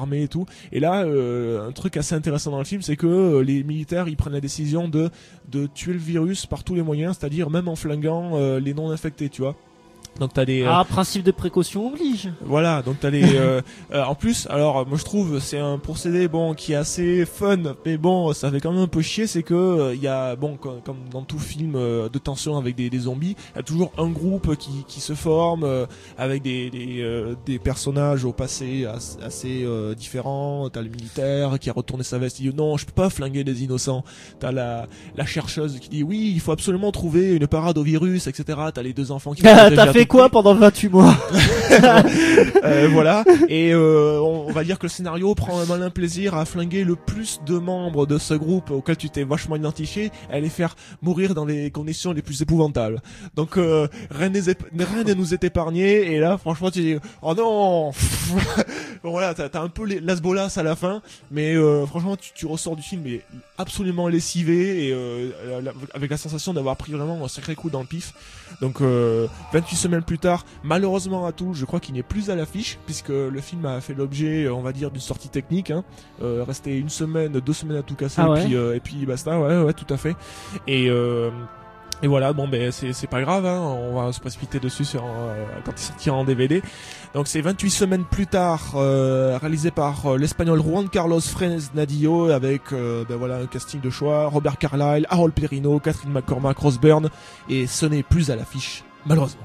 armée et tout. Et là, euh, un truc assez intéressant dans le film, c'est que euh, les militaires, ils prennent la décision de de tuer le virus par tous les moyens, c'est-à-dire même en flinguant euh, les non infectés, tu vois. Donc t'as des euh, Ah, principe de précaution oblige. voilà, donc t'as les euh, euh, en plus, alors moi je trouve c'est un procédé bon qui est assez fun, mais bon ça fait quand même un peu chier, c'est que il euh, y a bon comme, comme dans tout film euh, de tension avec des, des zombies, il y a toujours un groupe qui qui se forme euh, avec des des, euh, des personnages au passé assez, assez euh, différents. T'as le militaire qui a retourné sa veste, il dit non je peux pas flinguer des innocents. T'as la la chercheuse qui dit oui il faut absolument trouver une parade au virus, et cetera. T'as les deux enfants qui T'as fait quoi pendant vingt-huit mois? euh, voilà, et euh, on, on va dire que le scénario prend un malin plaisir à flinguer le plus de membres de ce groupe auquel tu t'es vachement identifié, à les faire mourir dans les conditions les plus épouvantables. Donc euh, rien, n'est ép- rien ne nous est épargné, et là franchement tu dis oh non. Bon voilà, t'as, t'as un peu les, las bolas à la fin, mais euh, franchement tu, tu ressors du film et absolument lessivé, et euh, la, avec la sensation d'avoir pris vraiment un sacré coup dans le pif. Donc euh, vingt-huit semaines plus tard, malheureusement à tout, je crois qu'il n'est plus à l'affiche, puisque le film a fait l'objet, on va dire, d'une sortie technique, hein. Euh, resté une semaine, deux semaines à tout casser, Ah ouais. et puis euh, et puis basta, ouais ouais tout à fait. Et euh, et voilà, bon ben c'est c'est pas grave, hein, on va se précipiter dessus sur euh, quand il sortira en D V D. Donc c'est vingt-huit semaines plus tard, euh, réalisé par euh, l'espagnol Juan Carlos Fresnadillo, avec euh, ben voilà un casting de choix: Robert Carlyle, Harold Perrineau, Catherine McCormack, Rose Byrne, et ce n'est plus à l'affiche, malheureusement.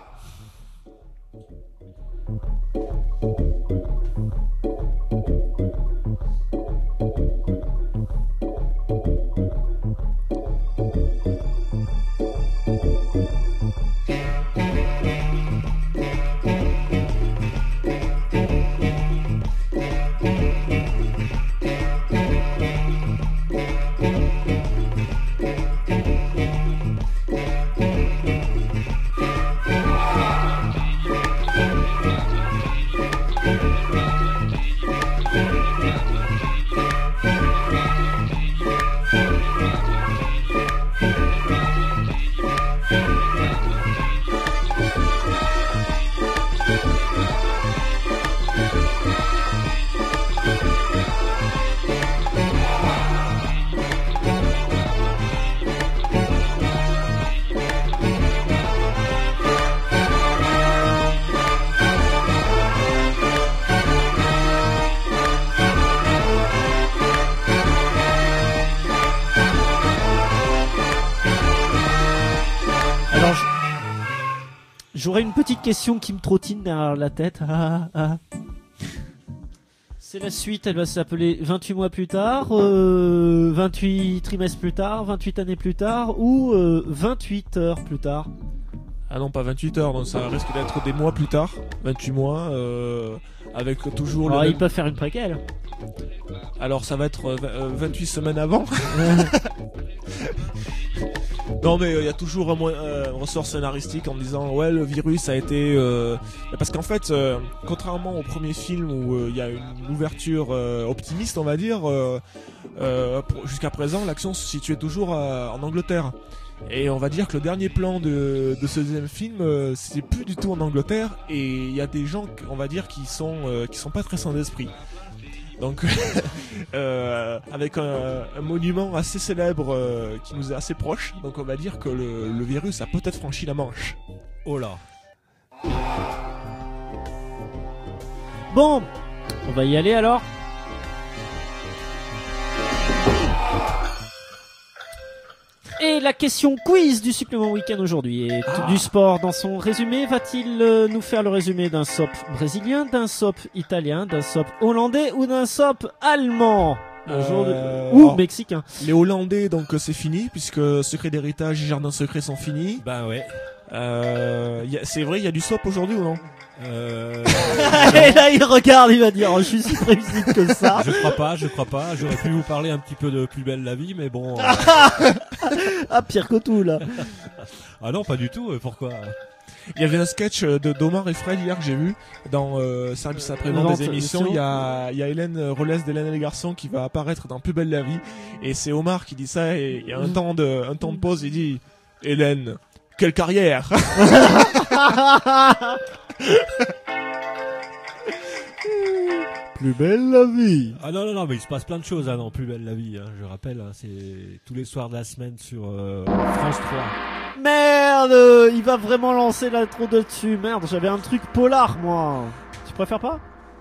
Alors, je- j'aurais une petite question qui me trottine derrière la tête. Ah, ah. C'est la suite, elle va s'appeler vingt-huit mois plus tard, euh, vingt-huit trimestres plus tard, vingt-huit années plus tard, ou euh, vingt-huit heures plus tard. Ah non, pas vingt-huit heures, donc ça risque d'être des mois plus tard, vingt-huit mois, euh, avec toujours le Alors, même... ils peuvent faire une préquelle. Alors ça va être euh, euh, vingt-huit semaines avant. Non mais il euh, y a toujours un, moyen- euh, un ressort scénaristique en disant ouais le virus a été euh... parce qu'en fait euh, contrairement au premier film où il euh, y a une ouverture euh, optimiste on va dire euh, euh, pour- jusqu'à présent l'action se situait toujours euh, en Angleterre. Et on va dire que le dernier plan de, de ce deuxième film, euh, c'est plus du tout en Angleterre, et il y a des gens, on va dire, qui sont euh, qui sont pas très sains d'esprit. Donc, euh, avec un, un monument assez célèbre euh, qui nous est assez proche, donc on va dire que le, le virus a peut-être franchi la Manche. Oh là. Bon, on va y aller alors. Et la question quiz du supplément week-end aujourd'hui. Et tout du sport dans son résumé, va-t-il euh, nous faire le résumé d'un S O P brésilien, d'un S O P italien, d'un S O P hollandais ou d'un S O P allemand un jour de... Euh, ou alors, mexicain? Les Hollandais, donc euh, c'est fini, puisque Secret d'héritage et Jardin secret sont finis. Bah ouais. Euh, y a- c'est vrai, il y a du S O P aujourd'hui ou non? Euh, Et là il regarde, il va dire oh, je suis si prévisible que ça. je crois pas, je crois pas. J'aurais pu vous parler un petit peu de Plus belle la vie, mais bon. euh, Ah pire que tout là. Ah non, pas du tout. euh, Pourquoi? Il y avait un sketch de d'Omar et Fred hier que j'ai vu dans euh, Service après-vente Vente, des émissions. Il y a, il y a Hélène Relès d'Hélène et les garçons qui va apparaître dans Plus belle la vie, et c'est Omar qui dit ça, et il y a un temps de un temps de pause, il dit Hélène, quelle carrière. Plus belle la vie. Ah non, non, non, mais il se passe plein de choses, hein, dans Plus belle la vie, hein, je rappelle, hein, c'est tous les soirs de la semaine sur euh, France trois. Merde, il va vraiment lancer l'intro de dessus. Merde, j'avais un truc polar, moi. Tu préfères pas?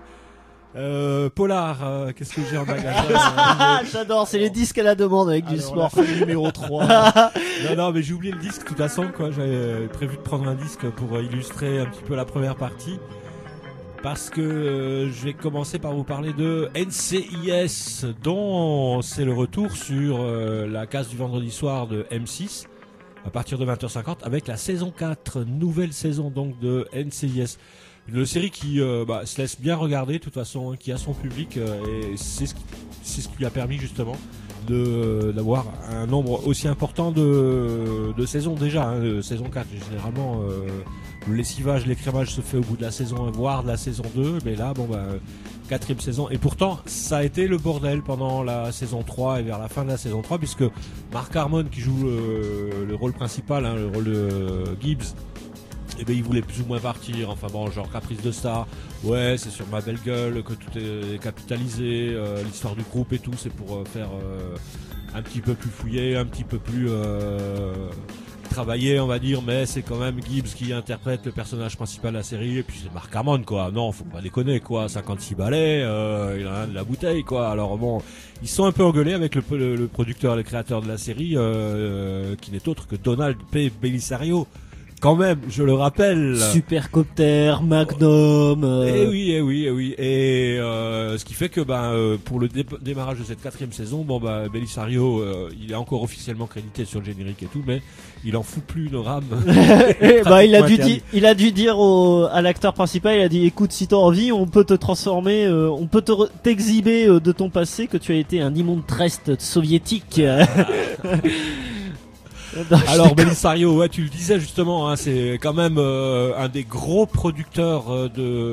Euh, Polar, euh, qu'est-ce que j'ai en magasin? Ah, j'adore, c'est les disques à la demande avec du Alors, sport. là, c'est le numéro trois. Non, non, mais j'ai oublié le disque, de toute façon, quoi. J'avais prévu de prendre un disque pour illustrer un petit peu la première partie. Parce que euh, je vais commencer par vous parler de N C I S, dont c'est le retour sur euh, la case du vendredi soir de M six, à partir de vingt heures cinquante, avec la saison quatre, nouvelle saison donc de N C I S. Une série qui euh, bah, se laisse bien regarder, de toute façon, hein, qui a son public, euh, et c'est ce, qui, c'est ce qui lui a permis justement de d'avoir un nombre aussi important de, de saisons déjà, hein, de saison quatre. Généralement, euh, le lessivage, l'écrémage se fait au bout de la saison un, voire de la saison deux, mais là, bon bah, quatrième saison. Et pourtant, ça a été le bordel pendant la saison trois et vers la fin de la saison trois, puisque Mark Harmon, qui joue le, le rôle principal, hein, le rôle de Gibbs, et ben il voulait plus ou moins partir, enfin bon, genre caprice de star, ouais c'est sur ma belle gueule que tout est capitalisé, euh, l'histoire du groupe et tout, c'est pour euh, faire euh, un petit peu plus fouillé, un petit peu plus euh, travaillé on va dire, mais c'est quand même Gibbs qui interprète le personnage principal de la série, et puis c'est Mark Harmon quoi, non faut pas déconner quoi, cinquante-six balais, euh, il a de la bouteille quoi, alors bon, ils sont un peu engueulés avec le, le, le producteur, le créateur de la série, euh, qui n'est autre que Donald P. Bellisario. Quand même, je le rappelle. Supercopter, Magnum. Euh... Eh oui, eh oui, eh oui. Et euh, ce qui fait que ben euh, pour le dé- démarrage de cette quatrième saison, bon bah Bellisario, euh, il est encore officiellement crédité sur le générique et tout, mais il en fout plus une rame. Et bah il a dû dire, il a dû dire au, à l'acteur principal, il a dit écoute, si t'as envie, on peut te transformer, euh, on peut te re- t'exhiber euh, de ton passé que tu as été un immonde treste soviétique. Non, alors Bellisario, ouais, tu le disais justement, hein, c'est quand même euh, un des gros producteurs euh,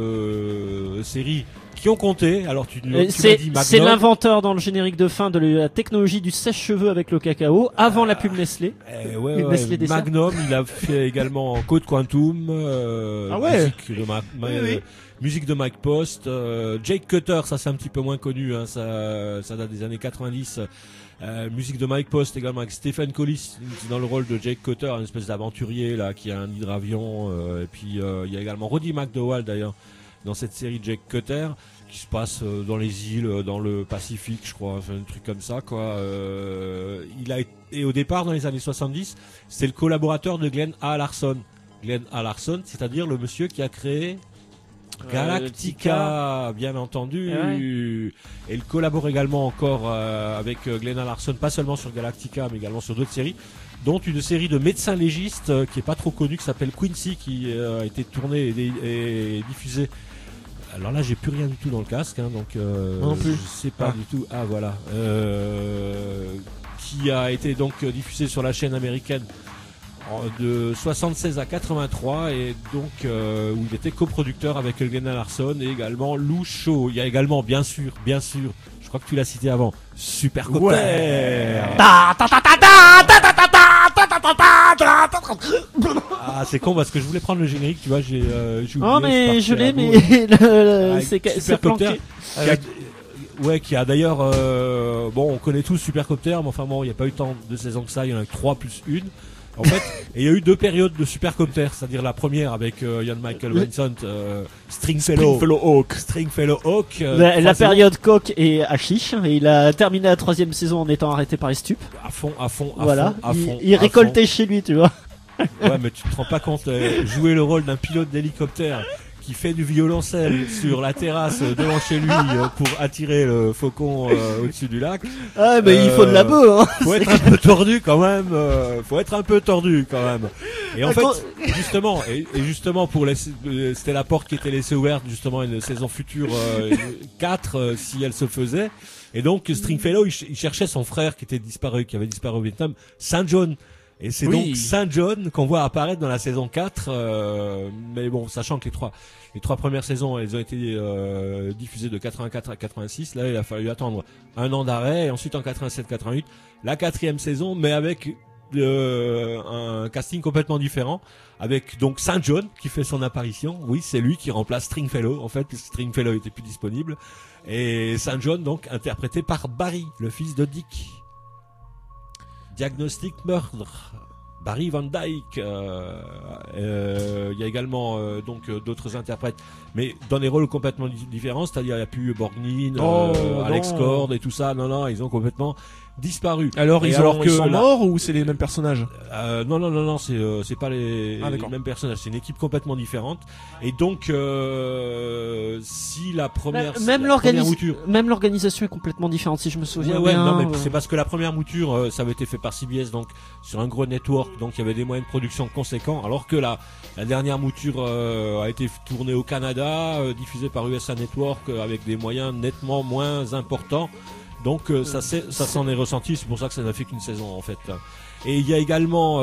de séries qui ont compté. Alors tu, tu Euh, l'as c'est, dit, Magnum. c'est l'inventeur dans le générique de fin de la technologie du sèche-cheveux avec le cacao, avant la pub Nestlé. Eh ouais, Une ouais, Nestlé dessert. Magnum, il a fait également Code Quantum, euh, Ah ouais. musique de Ma- Ma- Oui, oui. euh, musique de Mike Post, euh, Jake Cutter, ça c'est un petit peu moins connu, hein, ça, ça date des années quatre-vingt-dix. Euh, musique de Mike Post également avec Stephen Collis dans le rôle de Jake Cutter, une espèce d'aventurier là qui a un hydravion, euh, et puis euh, il y a également Roddy McDowall d'ailleurs dans cette série Jake Cutter qui se passe euh, dans les îles, euh, dans le Pacifique je crois, enfin, un truc comme ça quoi. Euh, il a été, et au départ dans les années soixante-dix c'est le collaborateur de Glenn A. Larson. Glenn A. Larson, c'est-à-dire le monsieur qui a créé Galactica, bien entendu. Ouais. Et il collabore également encore euh, avec euh, Glenn A. Larson, pas seulement sur Galactica, mais également sur d'autres séries, dont une série de médecins légistes euh, qui est pas trop connue, qui s'appelle Quincy, qui euh, a été tournée et, et diffusée. Alors là, j'ai plus rien du tout dans le casque, hein, donc euh, Non plus. je sais pas Ah. du tout. Ah voilà, euh, qui a été donc euh, diffusée sur la chaîne américaine de soixante-seize à quatre-vingt-trois, et donc euh, où il était coproducteur avec Glenn Larson et également Lou Shaw. Il y a également bien sûr, bien sûr, je crois que tu l'as cité avant, Supercopter. Ouais. Ta, ta, ta, ta, ta, ta, ta, ta, ta, ta, ta, ta, ta, ta, ta. Ah c'est con parce que je voulais prendre le générique, tu vois, j'ai euh, j'ai Oh oublié, mais c'est je parti l'ai, à mais vous. le- le- Avec c'est c'est Supercopter, planqué. qui a- ouais, qui a d'ailleurs, euh, bon, on connaît tous Supercopter, mais enfin bon, il n'y a pas eu tant de saisons que ça, il y en a que trois plus une. En fait, et il y a eu deux périodes de Supercopter, c'est-à-dire la première avec euh, Ian Michael Vincent, euh, Stringfellow, Stringfellow Hawk. Stringfellow Hawk. euh, La, trois la saisons. période coque et à chiche, et il a terminé la troisième saison en étant arrêté par les stupes. À fond, à fond, à Voilà, fond, à il, fond. il à récoltait chez lui, tu vois. fond. Ouais, mais tu te rends pas compte, euh, jouer le rôle d'un pilote d'hélicoptère qui fait du violoncelle sur la terrasse devant chez lui euh, pour attirer le faucon euh, au-dessus du lac. Ah mais il faut de la Euh, bœuf, hein. Faut être un peu tordu quand même. Euh, faut être un peu tordu quand même. Et en fait, Quand- justement, et, et justement pour laisser, euh, c'était la porte qui était laissée ouverte justement à une saison future euh, quatre euh, si elle se faisait. Et donc Stringfellow, il, ch- il cherchait son frère qui était disparu, qui avait disparu au Vietnam, Saint John. Et c'est Oui. donc Saint John qu'on voit apparaître dans la saison quatre. Euh, mais bon, sachant que les trois, les trois premières saisons, elles ont été euh, diffusées de quatre-vingt-quatre à quatre-vingt-six. Là, il a fallu attendre un an d'arrêt. Et ensuite, en quatre-vingt-sept quatre-vingt-huit, la quatrième saison, mais avec euh, un casting complètement différent, avec donc Saint John qui fait son apparition. Oui, c'est lui qui remplace Stringfellow, en fait, puisque Stringfellow était plus disponible. Et Saint John, donc, interprété par Barry, le fils de Dick. Diagnostic Murder. Barry Van Dyke. Euh, euh, il y a également euh, donc euh, d'autres interprètes, mais dans des rôles complètement di- différents. C'est-à-dire, il n'y a plus Borgnine, Oh, euh, Alex non. Cord et tout ça. Non, non, ils ont complètement disparu. Alors, Et ils, alors ont- que ils sont là- morts ou c'est les mêmes personnages? Euh, non, non, non, non, c'est euh, c'est pas les, Ah, les d'accord. mêmes personnages. C'est une équipe complètement différente. Et donc, euh, si la première, Même, même la première l'organis- mouture. même l'organisation est complètement différente, si je me Ouais, souviens ouais, bien. non, mais euh, c'est parce que la première mouture, euh, ça avait été fait par C B S, donc sur un gros network, donc il y avait des moyens de production conséquents, alors que la, la dernière mouture euh, a été tournée au Canada, euh, diffusée par U S A Network, euh, avec des moyens nettement moins importants. Donc euh, ça, c'est- ça s'en est ressenti, c'est pour ça que ça n'a fait qu'une saison en fait. Et il y a également,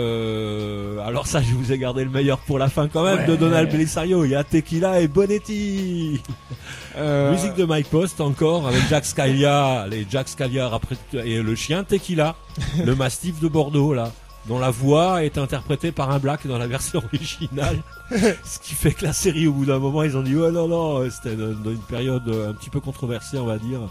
euh, alors ça je vous ai gardé le meilleur pour la fin quand même, Ouais. de Donald Belisario, il y a Tequila et Bonetti. Euh, Musique de Mike Post encore, avec Jack Scalia, les Jack Scalia après, et le chien Tequila, le mastiff de Bordeaux là, dont la voix est interprétée par un black dans la version originale. Ce qui fait que la série au bout d'un moment ils ont dit ouais non non, c'était dans dans une période un petit peu controversée on va dire.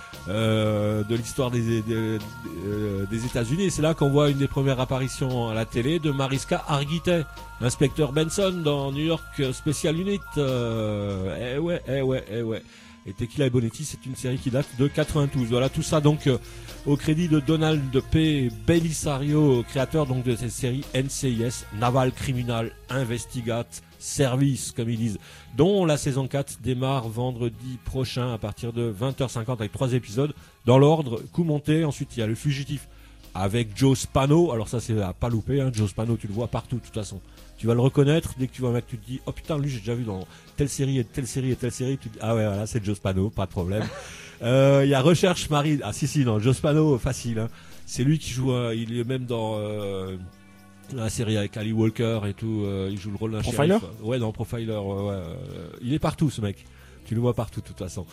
Euh, de l'histoire des, des, des, euh, des États-Unis. Et c'est là qu'on voit une des premières apparitions à la télé de Mariska Hargitay, l'inspecteur Benson dans New York Special Unit. Euh, eh ouais, eh ouais, eh ouais. Et Tequila et Bonetti, c'est une série qui date de quatre-vingt-douze. Voilà, tout ça donc euh, au crédit de Donald P. Belisario, créateur donc de cette série N C I S, Naval Criminal Investigate Service, comme ils disent, dont la saison quatre démarre vendredi prochain à partir de vingt heures cinquante avec trois épisodes dans l'ordre, coup monté. Ensuite il y a Le Fugitif avec Joe Spano. Alors ça c'est à pas louper, hein. Joe Spano tu le vois partout de toute façon, tu vas le reconnaître dès que tu vois un mec, tu te dis oh putain lui j'ai déjà vu dans telle série et telle série et telle série, tu te dis ah ouais voilà c'est Joe Spano, pas de problème. Euh, il y a Recherche Marie, ah si si non Joe Spano facile, hein. C'est lui qui joue, euh, il est même dans euh, la série avec Ali Walker et tout, euh, il joue le rôle d'un Profiler shérif. Ouais, dans Profiler, ouais, ouais, euh, il est partout ce mec. Tu le vois partout de toute façon.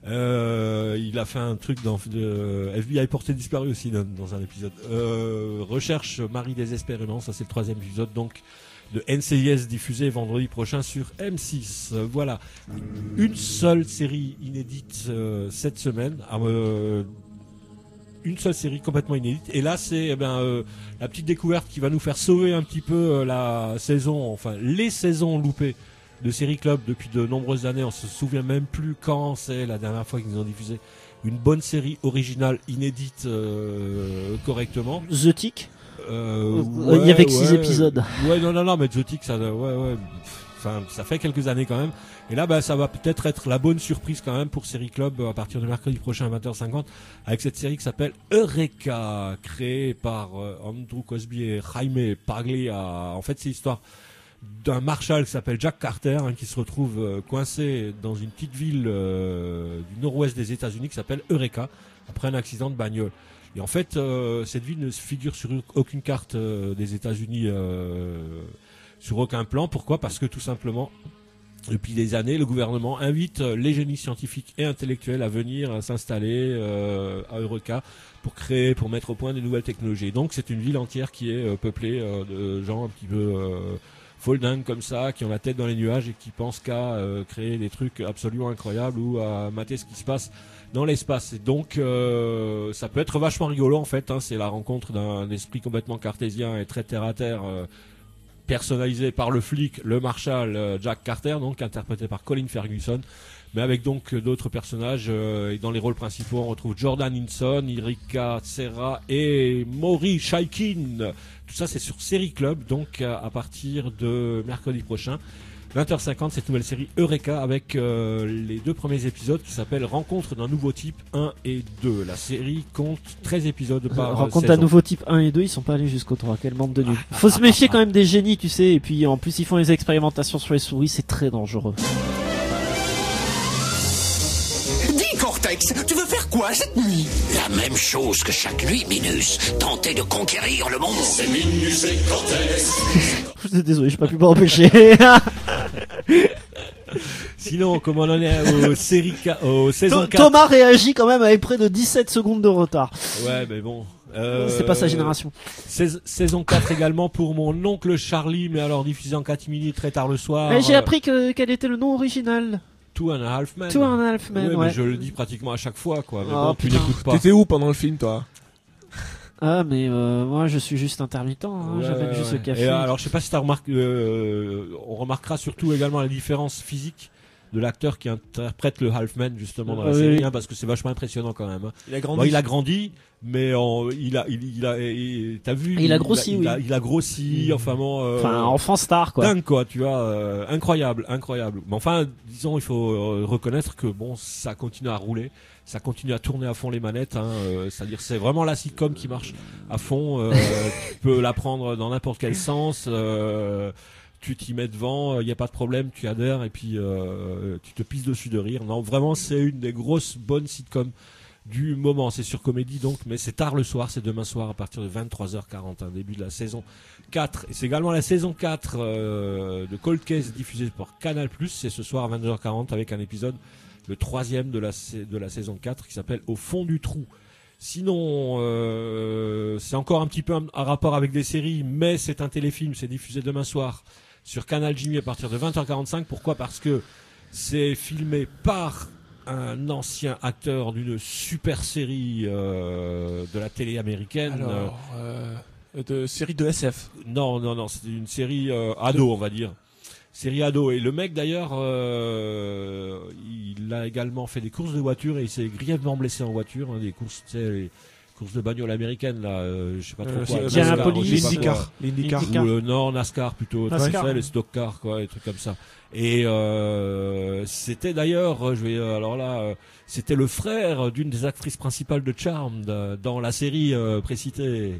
Euh, il a fait un truc dans de, F B I porté disparu aussi dans, dans un épisode. Euh, Recherche Marie désespérément, ça c'est le troisième épisode donc de N C I S diffusé vendredi prochain sur M six. Euh, voilà, une seule série inédite euh, cette semaine. Ah, euh, une seule série complètement inédite, et là c'est eh ben euh, la petite découverte qui va nous faire sauver un petit peu euh, la saison, enfin les saisons loupées de Série Club depuis de nombreuses années. On se souvient même plus quand c'est la dernière fois qu'ils ont diffusé une bonne série originale inédite euh, correctement. The Tick. Euh, Il y avait que six ouais. épisodes. Ouais, non, non, non, mais Zotic, ça, ouais, ouais, enfin, ça fait quelques années quand même. Et là, bah, ça va peut-être être la bonne surprise quand même pour Série Club à partir de mercredi prochain à vingt heures cinquante avec cette série qui s'appelle Eureka, créée par euh, Andrew Cosby et Jaime Paglia. En fait, c'est l'histoire d'un marshal qui s'appelle Jack Carter, hein, qui se retrouve euh, coincé dans une petite ville euh, du nord-ouest des États-Unis qui s'appelle Eureka après un accident de bagnole. Et en fait, euh, cette ville ne se figure sur aucune carte euh, des États-Unis, euh, sur aucun plan. Pourquoi ? Parce que tout simplement, depuis des années, le gouvernement invite les génies scientifiques et intellectuels à venir à s'installer euh, à Eureka pour créer, pour mettre au point des nouvelles technologies. Et donc, c'est une ville entière qui est euh, peuplée euh, de gens un petit peu euh, folding comme ça, qui ont la tête dans les nuages et qui pensent qu'à euh, créer des trucs absolument incroyables ou à mater ce qui se passe dans l'espace. Et donc euh, ça peut être vachement rigolo en fait, hein. C'est la rencontre d'un esprit complètement cartésien et très terre à terre, euh, personnalisé par le flic, le marshal euh, Jack Carter, donc interprété par Colin Ferguson, mais avec donc euh, d'autres personnages, euh, et dans les rôles principaux on retrouve Jordan Hinson, Erika Serra et Maury Chaikin. Tout ça c'est sur Série Club, donc à partir de mercredi prochain vingt heures cinquante, cette nouvelle série Eureka avec euh, les deux premiers épisodes qui s'appellent Rencontre d'un nouveau type un et deux. La série compte treize épisodes par Rencontre saison. d'un nouveau type un et deux, ils sont pas allés jusqu'au trois. Quelle bande de nuls. Faut se méfier quand même des génies, tu sais. Et puis en plus, ils font les expérimentations sur les souris, c'est très dangereux. Dis, Cortex, tu veux faire quoi cette nuit? La même chose que chaque nuit, Minus. Tenter de conquérir le monde. C'est Minus et Cortex. Désolé, j'ai pas pu m'en empêcher. Si Sinon, comme on en est aux séries, ca- aux saisons Tho- quatre. Thomas réagit quand même avec près de dix-sept secondes de retard. Ouais, mais bon. Euh, C'est pas sa génération. sais- Saison quatre également pour mon oncle Charlie, mais alors diffusé en catimini très tard le soir. Mais j'ai euh, appris que, quel était le nom original. Two and a Half Men. Two and a Half Men, Ouais, ouais. mais je le dis pratiquement à chaque fois, quoi. Mais Oh, bon, tu putain. n'écoutes pas. T'étais où pendant le film, toi? Ah, mais euh, moi je suis juste intermittent, hein. Ouais, J'avais ouais, juste ouais. le café. Et alors, je sais pas si t'as remarqué, euh, on remarquera surtout également la différence physique de l'acteur qui interprète le Halfman justement dans la Oui, série, oui. hein, parce que c'est vachement impressionnant quand même. Hein. Il a grandi. Bon, il a grandi, mais en- il a, il, il a, il- t'as vu, Il a grossi, il oui. a, il a grossi, Mmh. enfin bon, euh, Enfin, enfant star, quoi. dingue quoi, tu vois, euh, incroyable, incroyable. Mais enfin, disons, il faut euh, reconnaître que bon, ça continue à rouler, ça continue à tourner à fond les manettes. Hein, euh, c'est-à-dire, c'est vraiment la sitcom qui marche à fond. Euh, tu peux la prendre dans n'importe quel sens. Euh, tu t'y mets devant, il n'y a pas de problème, tu adhères et puis euh, tu te pisses dessus de rire. Non, vraiment, c'est une des grosses bonnes sitcoms du moment. C'est sur Comédie donc, mais c'est tard le soir, c'est demain soir à partir de vingt-trois heures quarante, hein, début de la saison quatre. Et c'est également la saison quatre euh, de Cold Case diffusée par Canal plus, c'est ce soir à vingt-deux heures quarante avec un épisode, le troisième de la, sa- de la saison quatre qui s'appelle Au fond du trou. Sinon, euh, c'est encore un petit peu un, un rapport avec des séries, mais c'est un téléfilm, c'est diffusé demain soir sur Canal Jimmy à partir de vingt heures quarante-cinq. Pourquoi ? Parce que c'est filmé par un ancien acteur d'une super série euh, de la télé américaine. Alors, euh, de série de S F. Euh, non, non, non, c'est une série euh, ado, on va dire. Série ado. Et le mec, d'ailleurs, euh, il a également fait des courses de voiture et il s'est grièvement blessé en voiture. Hein, des courses, tu sais, les courses de bagnole américaines, là, euh, je sais pas trop Euh, quoi. c'est- NASCAR, Indianapolis, je sais pas L'IndyCar. quoi. L'IndyCar. Indica- Ou le Nord, NASCAR plutôt, NASCAR. tu sais, les stock cars, quoi, des trucs comme ça. Et euh, c'était d'ailleurs, je vais, euh, alors là, euh, c'était le frère d'une des actrices principales de Charmed euh, dans la série euh, précitée.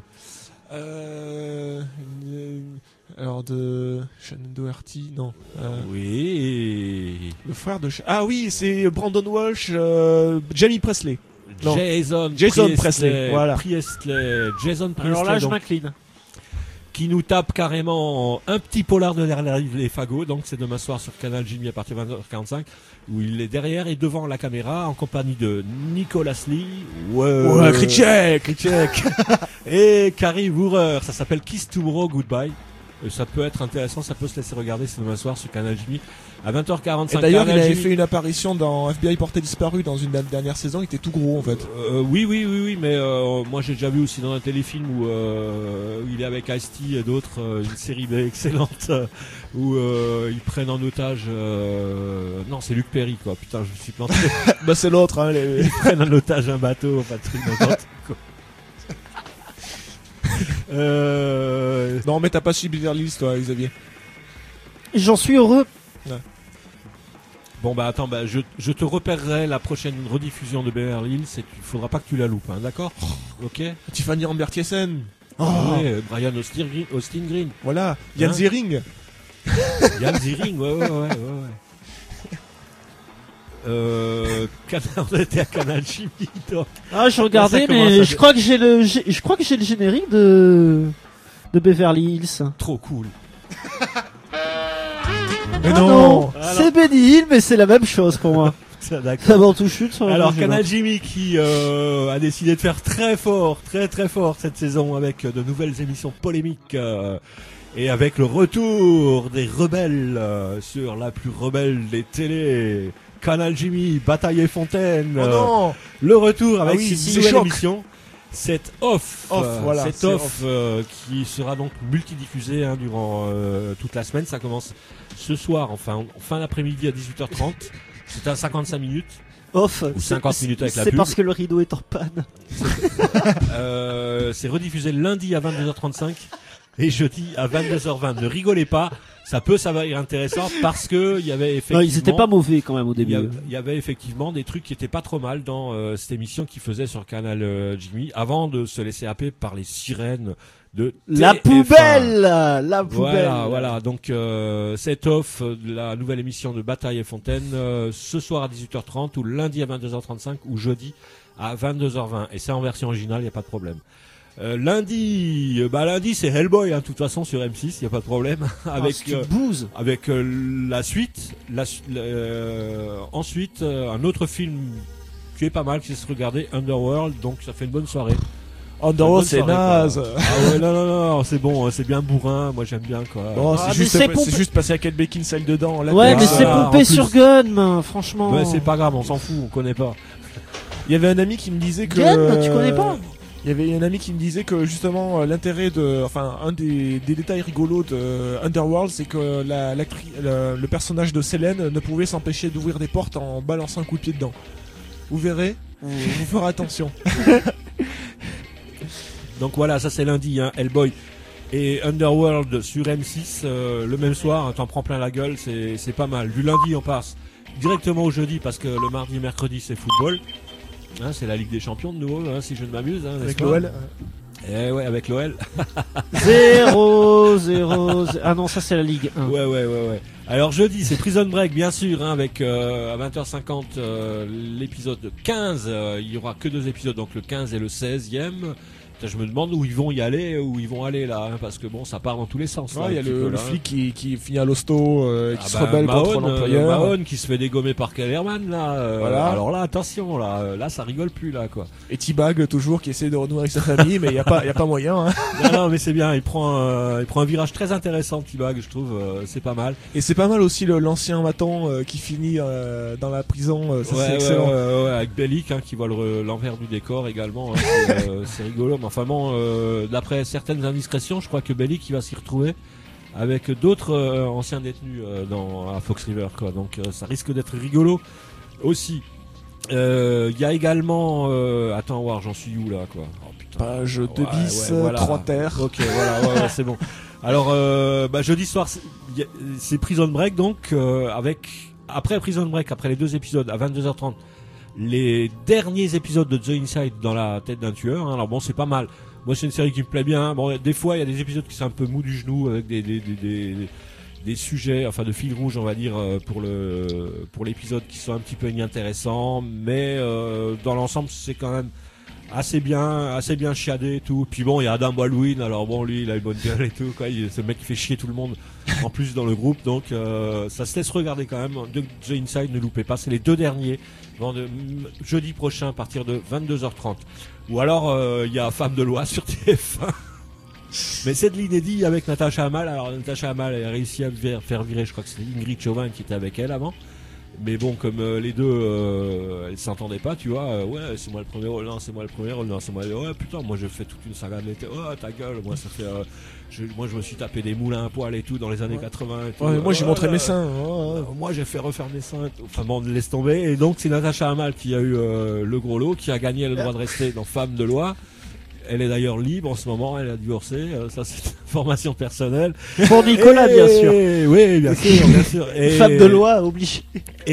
Euh, une- alors de Shannon Doherty, non. Euh, Oui. le frère de. Sh- Ah oui, c'est Brandon Walsh, euh, Jamie Presley. Non. Jason, Jason Priestley, Presley, voilà. Priestley, Jason Priestley, Alors là, je donc, m'incline. qui nous tape carrément un petit polar de l'air les fagots. Donc c'est demain soir sur Canal Jimmy à partir de vingt heures quarante-cinq, où il est derrière et devant la caméra en compagnie de Nicolas Lee, ouais, Ouais, Kritchek, Kritchek. et Carrie Woorer. Ça s'appelle Kiss Tomorrow Goodbye. Et ça peut être intéressant, ça peut se laisser regarder, c'est demain soir sur Canal Jimmy à vingt heures quarante-cinq. Et d'ailleurs, il Canal avait Jimmy. fait une apparition dans F B I Porté Disparu dans une dernière saison. Il était tout gros en fait. Euh, oui, oui, oui, oui, mais euh, moi j'ai déjà vu aussi dans un téléfilm où, euh, où il est avec Ice-T et d'autres, euh, une série B excellente euh, où euh, ils prennent en otage. Euh... Non, c'est Luc Perry, quoi. Putain, je me suis planté. Bah c'est l'autre. Hein, les... Ils prennent en otage un bateau, enfin, truc n'importe quoi. euh... Non, mais t'as pas suivi Beverly Hills, toi, Xavier. J'en suis heureux. Bon bah attends, bah je, je te repérerai la prochaine rediffusion de Beverly Hills et il faudra pas que tu la loupes, hein, d'accord? Ok. Tiffany Amber Thiessen. Ah ouais, Brian Austin Green, Austin Green. Voilà. Yann Hein Ziering. Yann Ziering, ouais, ouais, ouais, ouais, ouais. Euh, Canal, on était à Canal Jimmy, donc. Ah, je regardais, Ça commence mais à- je crois que j'ai le, j'ai- je crois que j'ai le générique de, de Beverly Hills. Trop cool. Mais Ah non. c'est Benny Hill, mais c'est la même chose pour moi. D'accord. Ça m'en touche une sur la Alors bouche, Canal l'autre. Jimmy qui euh, a décidé de faire très fort, très très fort cette saison avec euh, de nouvelles émissions polémiques euh, et avec le retour des rebelles euh, sur la plus rebelle des télés. Canal Jimmy, Bataille et Fontaine. Oh euh, non. le retour avec Ah oui, une c'est nouvelle choc. émission. C'est off, Off, euh, voilà, c'est c'est off, off. euh, qui sera donc multidiffusé hein, durant euh, toute la semaine. Ça commence ce soir, enfin en fin d'après-midi à dix-huit heures trente. C'est à cinquante-cinq minutes. Off. Ou c'est- cinquante minutes avec la C'est pub. parce que le rideau est en panne. Euh, c'est rediffusé lundi à vingt-deux heures trente-cinq et jeudi à vingt-deux heures vingt. Ne rigolez pas, ça peut s'avérer intéressant parce que il y avait effectivement. Non, ils étaient pas mauvais quand même au Il y, début. avait, il y avait effectivement des trucs qui étaient pas trop mal dans euh, cette émission qu'ils faisaient sur Canal euh, Jimmy avant de se laisser happer par les sirènes de La T F un. poubelle, la poubelle. Voilà, voilà. Donc euh, c'est off euh, de la nouvelle émission de Bataille et Fontaine euh, ce soir à dix-huit heures trente ou lundi à vingt-deux heures trente-cinq ou jeudi à vingt-deux heures vingt. Et c'est en version originale, il y a pas de problème. Euh, lundi, euh, bah lundi c'est Hellboy, hein, de toute façon sur M six, y a pas de problème. avec Ah, euh, bouse. avec euh, la suite, la, su- euh, ensuite euh, un autre film qui est pas mal, qui se regarder, Underworld, donc ça fait une bonne soirée. Underworld, c'est Une bonne soirée, naze. quoi. Ah ouais, non non non, c'est bon, hein, c'est bien bourrin, moi j'aime bien quoi. Bon, Ah, c'est mais juste, c'est c'est pompé. juste passer à Kate Beckinsale dedans. Là, Ouais, t'es- mais Ah, c'est en pompé plus. sur Gun, franchement. Ouais, c'est pas grave, on s'en fout, on connaît pas. Il y avait un ami qui me disait que. Gun, tu connais pas? Il y avait un ami qui me disait que justement euh, l'intérêt de, enfin un des, des détails rigolos de euh, Underworld, c'est que la, l'actri- le, le personnage de Selene ne pouvait s'empêcher d'ouvrir des portes en balançant un coup de pied dedans. Vous verrez, vous, vous ferez attention. Donc voilà, ça c'est lundi, hein, Hellboy et Underworld sur M six euh, le même soir, hein, t'en prends plein la gueule, c'est c'est pas mal. Du lundi on passe directement au jeudi parce que le mardi et mercredi c'est football. Hein, c'est la Ligue des Champions de nouveau, hein, si je ne m'amuse. Hein, n'est-ce Avec pas l'O L. Eh ouais, avec l'O L. zéro, zéro, Ah non, ça c'est la Ligue un. Ouais, ouais, ouais, ouais. Alors jeudi, c'est Prison Break, bien sûr, hein, avec euh, à vingt heures cinquante euh, l'épisode quinze. Euh, il y aura que deux épisodes, donc le quinze et le seizième. Putain, je me demande où ils vont y aller, où ils vont aller là, hein, parce que bon, ça part dans tous les sens. Ouais, là, il y a un petit le, peu, le là, hein. flic qui, qui finit à l'hosto, euh, qui Ah se bah, rebelle Mahone, contre euh, l'employeur. Mahone qui se fait dégommer par Kellerman là. euh, Voilà. Alors là, attention, là, euh, là, ça rigole plus là, quoi. Et T-Bag toujours qui essaie de renouer avec sa famille, mais il y a pas, il y a pas moyen. Hein. non, non, mais c'est bien. Il prend, euh, il prend un virage très intéressant, T-Bag, je trouve. euh, c'est pas mal. Et c'est pas mal aussi le, l'ancien maton euh, qui finit euh, dans la prison. euh, ça Ouais, c'est ouais, excellent. ouais, ouais, ouais, avec Bellic hein, qui voit le- l'envers du décor également. Hein, c'est, euh, c'est rigolo. Mais enfin bon, euh, d'après certaines indiscrétions, je crois que Bellic il va s'y retrouver avec d'autres euh, anciens détenus euh, dans à Fox River, quoi. Donc euh, ça risque d'être rigolo aussi. Il euh, y a également, euh, attends, voir, j'en suis où là, quoi. Oh putain. Page deux Ouais, bis, ouais, voilà. trois terres. Ok, voilà, ouais, ouais, c'est bon. Alors, euh, bah, jeudi soir, c'est, y a- c'est Prison Break, donc euh, avec après Prison Break, après les deux épisodes à vingt-deux heures trente, les derniers épisodes de The Inside dans la tête d'un tueur. Hein. Alors bon, c'est pas mal. Moi, c'est une série qui me plaît bien. Bon, des fois, il y a des épisodes qui sont un peu mous du genou avec des des des, des, des- des sujets, enfin de fil rouge, on va dire, euh, pour le pour l'épisode qui sont un petit peu inintéressants, mais euh, dans l'ensemble, c'est quand même assez bien, assez bien chiadé et tout. Puis bon, il y a Adam Baldwin, alors bon, lui, il a une bonne gueule et tout, quoi. Il, ce mec qui fait chier tout le monde, en plus dans le groupe, donc euh, ça se laisse regarder quand même. De, The Inside, ne loupez pas, c'est les deux derniers, vend de, m- jeudi prochain à partir de vingt-deux heures trente. Ou alors, euh, il y a Femme de loi sur T F un. Mais c'est de l'inédit avec Natasha Hamel. Alors Natasha Hamel a réussi à vir- faire virer, je crois que c'était Ingrid Chauvin qui était avec elle avant. Mais bon, comme euh, les deux, euh, elles s'entendaient pas, tu vois. euh, ouais, c'est moi le premier rôle, non, c'est moi le premier rôle, non, c'est moi. Le... Ouais, putain, moi je fais toute une saga de l'été. Oh, ta gueule, moi ça fait. Euh, je, moi je me suis tapé des moulins à poil et tout dans les années Ouais. quatre-vingts. Et tout. Ouais, moi j'ai Ouais, montré là, mes seins. Oh, oh. euh, Moi j'ai fait refaire mes seins. et tout. Enfin bon, laisse tomber. Et donc c'est Natasha Hamel qui a eu euh, le gros lot, qui a gagné le droit de rester dans Femme de loi. Elle est d'ailleurs libre en ce moment, elle a divorcé, euh, ça c'est une information personnelle. Pour Nicolas, Et- bien sûr. Oui, bien sûr, bien sûr. Et, Femme de loi obligée.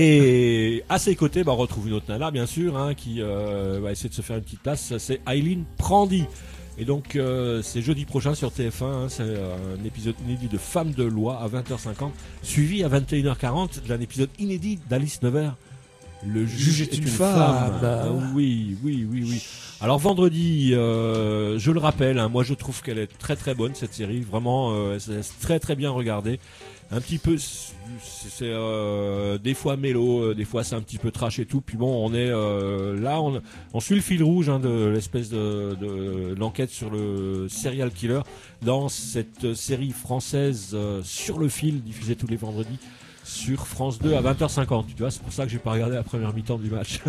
Et à ses côtés, bah, on retrouve une autre nana, bien sûr, hein, qui euh, va essayer de se faire une petite place, c'est Eileen Prandy. Et donc euh, c'est jeudi prochain sur T F un, hein, c'est un épisode inédit de Femme de loi à vingt heures cinquante, suivi à vingt et une heures quarante d'un épisode inédit d'Alice Nevers. Le juge est une, femme. Ah oui, oui, oui, oui. Alors vendredi, euh, je le rappelle, hein, moi je trouve qu'elle est très très bonne cette série, vraiment, euh, elle se laisse très très bien regarder. Un petit peu, c'est c'est, euh, des fois mélo, euh, des fois c'est un petit peu trash et tout. Puis bon, on est euh, là, on, on suit le fil rouge hein, de l'espèce de, de l'enquête sur le serial killer dans cette série française euh, Sur le fil, diffusée tous les vendredis sur France deux à vingt heures cinquante. Tu vois, c'est pour ça que j'ai pas regardé la première mi-temps du match.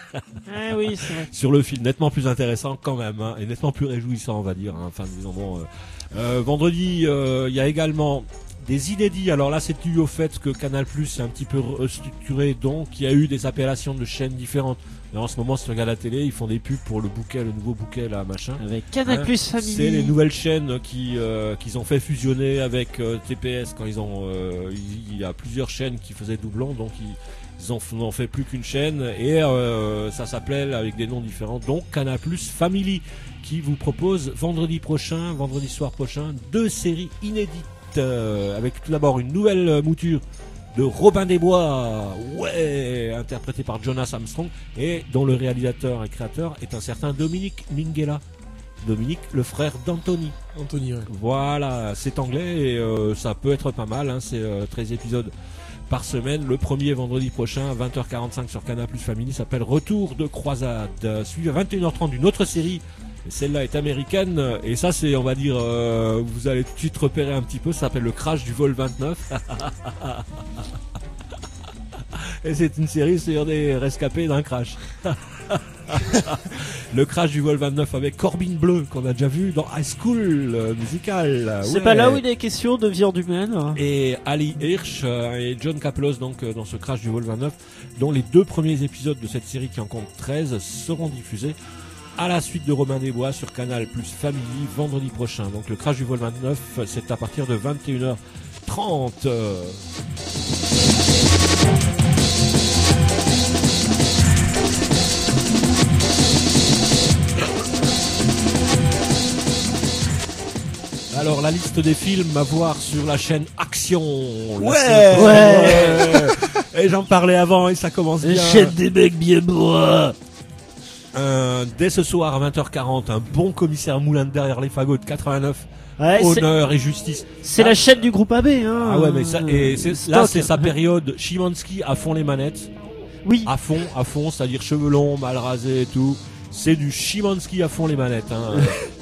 Ah oui, c'est vrai. Sur le fil, nettement plus intéressant quand même, hein, et nettement plus réjouissant, on va dire. Hein, enfin, disons bon. Euh, euh, vendredi, il euh, y a également des inédits. Alors là, c'est dû au fait que Canal Plus est un petit peu restructuré, donc il y a eu des appellations de chaînes différentes. Et en ce moment, si tu regardes la télé, ils font des pubs pour le bouquet, le nouveau bouquet là, machin. Avec Canal Hein, Plus Family. C'est les nouvelles chaînes qui euh, qu'ils ont fait fusionner avec euh, T P S quand ils ont. euh, Il y a plusieurs chaînes qui faisaient doublon, donc ils, ils en f- n'en fait plus qu'une chaîne et euh, ça s'appelait avec des noms différents. Donc Canal Plus Family qui vous propose vendredi prochain, vendredi soir prochain, deux séries inédites euh, avec tout d'abord une nouvelle euh, mouture de Robin des Bois, ouais, interprété par Jonas Armstrong et dont le réalisateur et créateur est un certain Dominique Minghella. Dominique, le frère d'Anthony. Anthony, ouais. Voilà, c'est anglais et euh, ça peut être pas mal, hein, c'est euh, treize épisodes par semaine. Le premier vendredi prochain à vingt heures quarante-cinq sur Canal Plus Family s'appelle Retour de croisade, euh, suivi à vingt et une heures trente d'une autre série. Et celle-là est américaine et ça c'est, on va dire, euh, vous allez tout de suite repérer un petit peu, ça s'appelle Le Crash du vol vingt-neuf. Et c'est une série sur des rescapés d'un crash. Le Crash du vol vingt-neuf avec Corbin Bleu qu'on a déjà vu dans High School euh, Musical. C'est Ouais. pas là où il est question de viande humaine. Et Ali Hirsch euh, et John Kaplos donc euh, dans ce Crash du vol vingt-neuf, dont les deux premiers épisodes de cette série qui en compte treize seront diffusés à la suite de Robin des Bois sur Canal Plus Family vendredi prochain. Donc le Crash du vol vingt-neuf, c'est à partir de vingt et une heures trente. Alors la liste des films à voir sur la chaîne Action. La Ouais. série- Ouais. Et j'en parlais avant et ça commence bien. Jette des mecs bien bois. Euh, dès ce soir à vingt heures quarante, un bon commissaire Moulin de derrière les fagots de quatre-vingt-neuf. Ouais, c'est- Honneur et justice. c'est la chaîne du groupe A B. Hein. Ah ouais, mais ça, et c'est, là Stock. c'est sa période. Chimansky à fond les manettes. Oui. À fond, à fond, c'est-à-dire cheveux longs, mal rasés et tout. C'est du Chimansky à fond les manettes. Hein.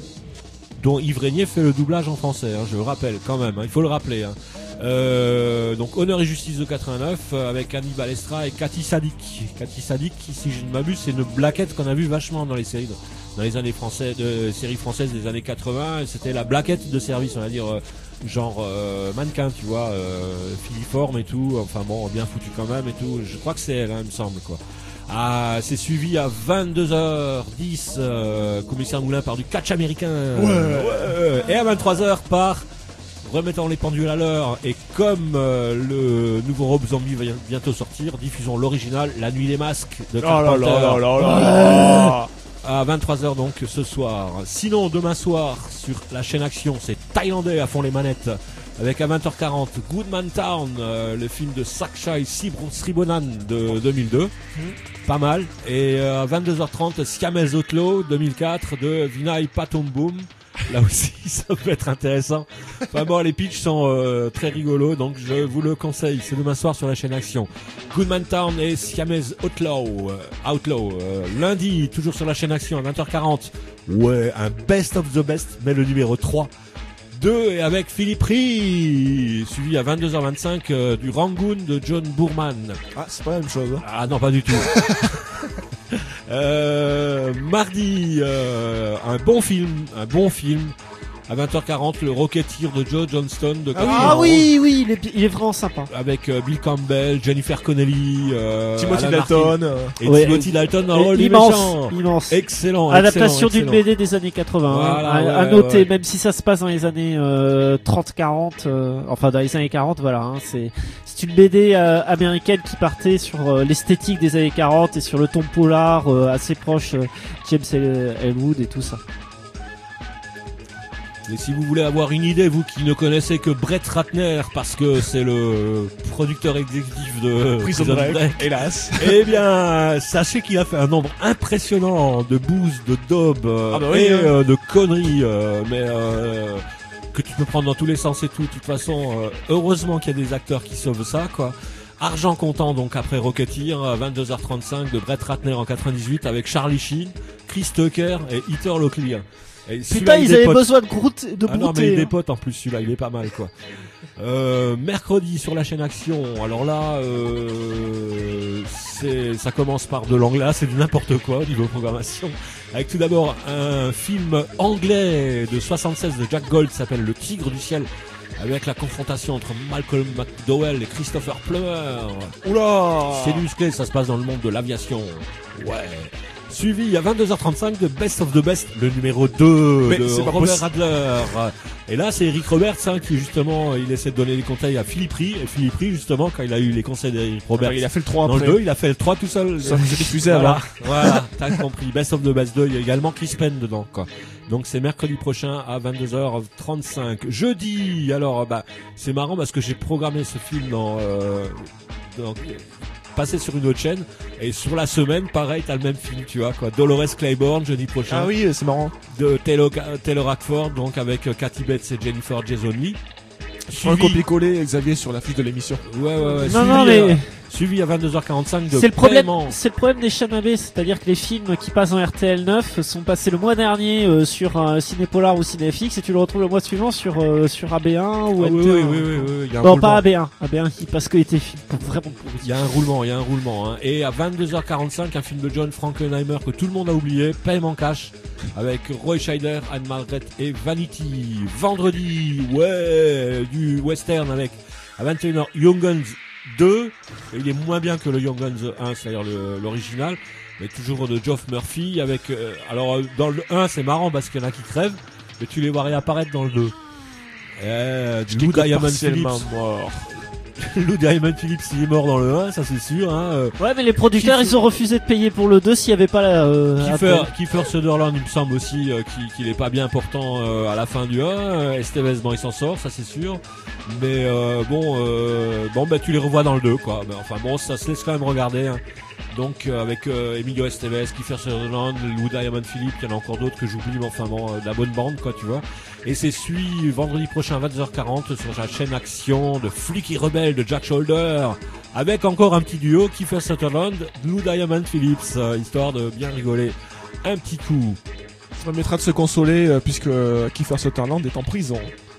Dont Yves Régnier fait le doublage en français, hein, je le rappelle quand même, hein, il faut le rappeler. Hein. Euh, donc Honneur et Justice de quatre-vingt-neuf euh, avec Annie Balestra et Cathy Sadik. Cathy Sadik, qui, si je ne m'abuse, c'est une blaquette qu'on a vu vachement dans les séries, dans les années françaises, de séries françaises des années quatre-vingts. Et c'était la blaquette de service, on va dire euh, genre euh, mannequin, tu vois, euh, filiforme et tout. Enfin bon, bien foutu quand même et tout. Je crois que c'est elle, hein, il me semble quoi. Ah, c'est suivi à vingt-deux heures dix, euh, Commissaire Moulin par du catch américain. Ouais. Ouais. Et à vingt-trois heures par Remettons les pendules à l'heure. Et comme euh, le nouveau Rob Zombie va bientôt sortir, diffusons l'original La Nuit des Masques de Oh là Carpenter. là là là là. À vingt-trois heures donc ce soir. Sinon demain soir sur la chaîne Action, c'est thaïlandais à fond les manettes. Avec à vingt heures quarante Goodman Town, euh, le film de Sakshay Sribonan de deux mille deux. Pas mal. Et euh, à vingt-deux heures trente Siamese Outlaw deux mille quatre de Vinay Patombum. Là aussi ça peut être intéressant. Enfin bon, les pitchs sont euh, très rigolos, donc je vous le conseille. C'est demain soir sur la chaîne Action. Goodman Town et Siamese Outlaw. Euh, Outlaw. Euh, lundi, toujours sur la chaîne Action à vingt heures quarante. Ouais, un best of the best, mais le numéro trois. deux et avec Philippe Rie, suivi à vingt-deux heures vingt-cinq euh, du Rangoon de John Boorman. Ah, c'est pas la même chose. Hein. Ah non, pas du tout. euh, mardi, euh, un bon film, un bon film. À vingt heures quarante, le Rocketeer de Joe Johnston de Ah quatre-vingt-onze. oui, oui, il est, il est vraiment sympa. Avec euh, Bill Campbell, Jennifer Connelly, euh, Timothy Alan Dalton. Martin euh, et Ouais. Timothy Dalton dans le Et rôle du immense, méchant. immense. Excellent. Adaptation excellent, d'une excellent. B D des années quatre-vingts. Voilà, hein. ouais, à, à ouais, noter, ouais. même si ça se passe dans les années euh, trente quarante, euh, enfin dans les années quarante, voilà. Hein, c'est c'est une B D euh, américaine qui partait sur euh, l'esthétique des années quarante et sur le ton polar euh, assez proche euh, James L- Elwood et tout ça. Et si vous voulez avoir une idée, vous qui ne connaissez que Brett Ratner, parce que c'est le producteur exécutif de Prison Prison Break, Break, hélas. eh bien, sachez qu'il a fait un nombre impressionnant de boosts, de daubes euh, Ah bah oui, et hein. euh, de conneries, euh, mais euh, que tu peux prendre dans tous les sens et tout. De toute façon, euh, heureusement qu'il y a des acteurs qui sauvent ça, quoi. Argent comptant donc après Rocketeer, à vingt-deux heures trente-cinq de Brett Ratner en quatre-vingt-dix-huit avec Charlie Sheen, Chris Tucker et Heather Locklear. Et celui-là, Putain, il ils avaient dépote. besoin de croûte, de Ah non, mais brouter. il hein. dépote en plus celui-là, il est pas mal quoi. Euh, mercredi sur la chaîne Action. Alors là, euh, c'est, ça commence par de l'anglais, c'est du n'importe quoi au niveau programmation. Avec tout d'abord un film anglais de soixante-seize de Jack Gold qui s'appelle Le Tigre du ciel, avec la confrontation entre Malcolm McDowell et Christopher Plummer. Oula. C'est musclé, ça se passe dans le monde de l'aviation. Ouais. Suivi à vingt-deux heures trente-cinq de Best of the Best, le numéro deux Mais de c'est pas Robert possi- Adler. Et là, c'est Eric Roberts hein, qui justement, il essaie de donner des conseils à Philippe Rie. Et Philippe Rie, justement, quand il a eu les conseils d'Eric Roberts Il a fait le trois dans après. le deux, il a fait le trois tout seul. Ça vous est diffusé Voilà, avant. voilà, t'as compris. Best of the Best deux, il y a également Chris Penn dedans, quoi. Donc c'est mercredi prochain à vingt-deux heures trente-cinq. Jeudi, alors bah c'est marrant parce que j'ai programmé ce film dans, euh, dans passer sur une autre chaîne. Et sur la semaine, pareil, t'as le même film, tu vois, quoi. Dolores Claiborne, jeudi prochain. Ah oui, c'est marrant. De Taylor, Taylor Hackford, donc avec euh, Kathy Bates et Jennifer Jason Leigh. Un copier-coller, Xavier, sur la fiche de l'émission. Ouais, ouais, ouais. Non, suivi, non, mais- euh, suivi à vingt-deux heures quarante-cinq de C'est le problème, paiement. c'est le problème des chaînes A B, c'est-à-dire que les films qui passent en R T L neuf sont passés le mois dernier euh, sur euh, Cinépolar ou Cinéfix et tu le retrouves le mois suivant sur euh, sur A B un ou Ah, N T un. oui, oui, oui, oui, oui, il y a un Non, roulement. pas A B un, A B un qui parce que était film vraiment pourri. Il y a un roulement, il y a un roulement. Hein. Et à vingt-deux heures quarante-cinq, un film de John Frankenheimer que tout le monde a oublié, Paiement Cash, avec Roy Scheider, Anne Margaret et Vanity. Vendredi, ouais, du western avec à vingt et une heures Young Guns deux. Et il est moins bien que le Young Guns un, c'est-à-dire le- l'original, mais toujours de Geoff Murphy. Avec, euh, alors euh, dans le un, c'est marrant parce qu'il y en a qui crèvent, mais tu les vois réapparaître dans le deux. Euh, du Lou Diamond partiellement Phillips. mort. Lou Diamond Phillips, il est mort dans le un, ça c'est sûr. Hein. euh. Ouais, mais les producteurs Kiefer- ils ont refusé de payer pour le deux s'il y avait pas la. Euh, Kiefer, Apple. Kiefer Sutherland, il me semble aussi euh, qu'il qu'il est pas bien portant euh, à la fin du un. Euh, Estevez, bon, il s'en sort, ça c'est sûr. Mais euh, bon, euh, bon, bah tu les revois dans le deux, quoi. Mais enfin bon, ça se laisse quand même regarder. Hein. Donc euh, avec euh, Emilio Estevez, Kiefer Sutherland, Lou Diamond Phillips, il y en a encore d'autres que j'oublie, mais enfin bon, euh, de la bonne bande, quoi, tu vois. Et c'est celui vendredi prochain à vingt-deux heures quarante sur la chaîne Action de Flicky Rebelle de Jack Shoulder, avec encore un petit duo, Kiefer Sutherland, Lou Diamond Phillips, euh, histoire de bien rigoler un petit coup. Ça permettra de se consoler euh, puisque euh, Kiefer Sutherland est en prison.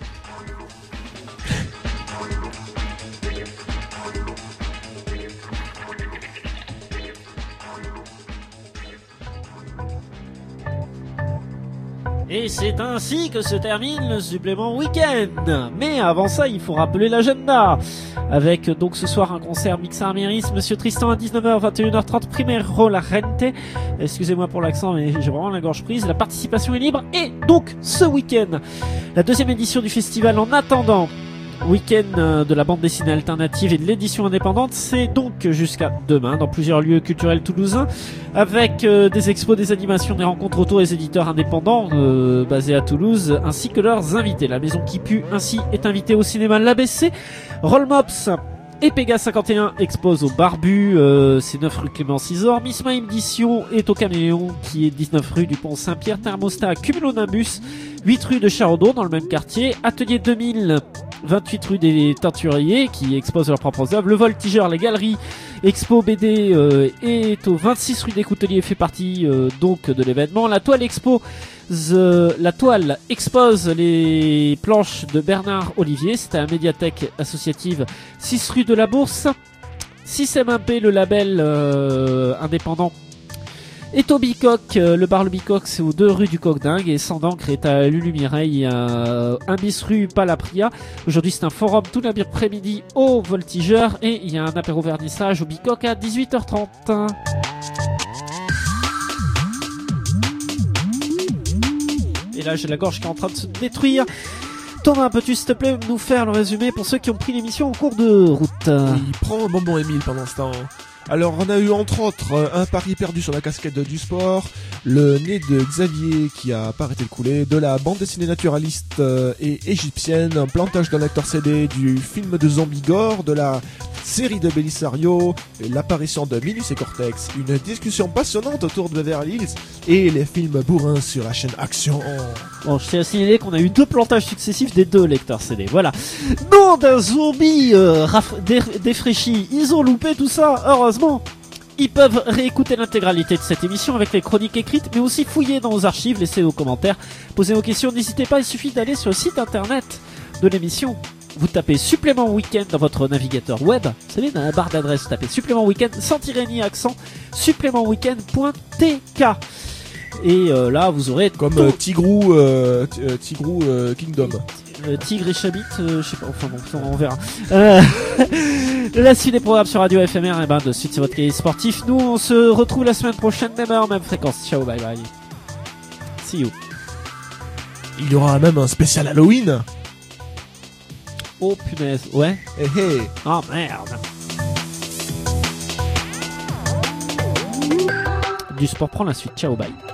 Et c'est ainsi que se termine le supplément week-end. Mais avant ça, il faut rappeler l'agenda. Avec donc ce soir un concert Mix Arméris, Monsieur Tristan à dix-neuf heures, vingt et une heures trente, Primero La Rente. Excusez-moi pour l'accent, mais j'ai vraiment la gorge prise. La participation est libre. Et donc, ce week-end, la deuxième édition du festival En Attendant, week-end de la bande dessinée alternative et de l'édition indépendante, c'est donc jusqu'à demain dans plusieurs lieux culturels toulousains avec euh, des expos, des animations, des rencontres autour des éditeurs indépendants euh, basés à Toulouse ainsi que leurs invités. La Maison qui pue ainsi est invitée au cinéma L'A B C. Rollmops et Pega cinquante et un expose au Barbu, euh, c'est neuf rue Clément Cisor. Miss Mime Edition est au Caméléon qui est dix-neuf rue du Pont Saint-Pierre. Thermostat à Cumulonimbus, huit rue de Charaudon dans le même quartier. Atelier deux mille, vingt-huit rue des Teinturiers qui exposent leurs propres œuvres. Le Voltigeur, les galeries Expo B D euh, est au vingt-six rue des Couteliers, fait partie euh, donc de l'événement. La Toile Expo, the, la Toile expose les planches de Bernard Olivier, c'est à la médiathèque associative six rue de la Bourse. six M un P, le label euh, indépendant est au Bicoque, euh, le bar Le Bicoque c'est aux deux rue du Coq d'Ingue et Sans d'encre est à Lulu Mireille, euh, un bis rue Palapria. Aujourd'hui c'est un forum tout l'après-midi au Voltigeur et il y a un apéro vernissage au Bicoque à dix-huit heures trente. Et là j'ai la gorge qui est en train de se détruire. Thomas, peux-tu s'il te plaît nous faire le résumé pour ceux qui ont pris l'émission en cours de route? Il prend un bonbon Émile pendant ce temps. Alors on a eu entre autres euh, un pari perdu sur la casquette de- du sport, le nez de Xavier qui a pas arrêté de couler, de la bande dessinée naturaliste euh, et égyptienne, un plantage d'un lecteur C D, du film de Zombie Gore, de la série de Belisario, et l'apparition de Minus et Cortex, une discussion passionnante autour de Beverly Hills et les films bourrins sur la chaîne Action. Bon, je tiens à signaler qu'on a eu deux plantages successifs des deux lecteurs C D. Voilà. Nom d'un zombie euh, raf- dé- défraîchi. Ils ont loupé tout ça. Heureusement. Ils peuvent réécouter l'intégralité de cette émission avec les chroniques écrites, mais aussi fouiller dans vos archives, laisser vos commentaires, poser vos questions. N'hésitez pas, il suffit d'aller sur le site internet de l'émission. Vous tapez supplément week-end dans votre navigateur web. Vous savez, dans la barre d'adresse, vous tapez supplément week-end sans tirer ni accent, supplément week-end point t k. Et euh, là, vous aurez Comme tout- euh, Tigrou, euh, t- euh, Tigrou euh, Kingdom. Euh, Tigre et Chabit, euh, je sais pas, enfin bon, on verra. Euh, la suite des programmes sur Radio F M R, et ben de suite c'est votre cahier sportif. Nous on se retrouve la semaine prochaine, même heure, même fréquence. Ciao, bye bye. See you. Il y aura même un spécial Halloween. Oh punaise, ouais. Eh eh. Oh merde. Du sport prend la suite, ciao, bye.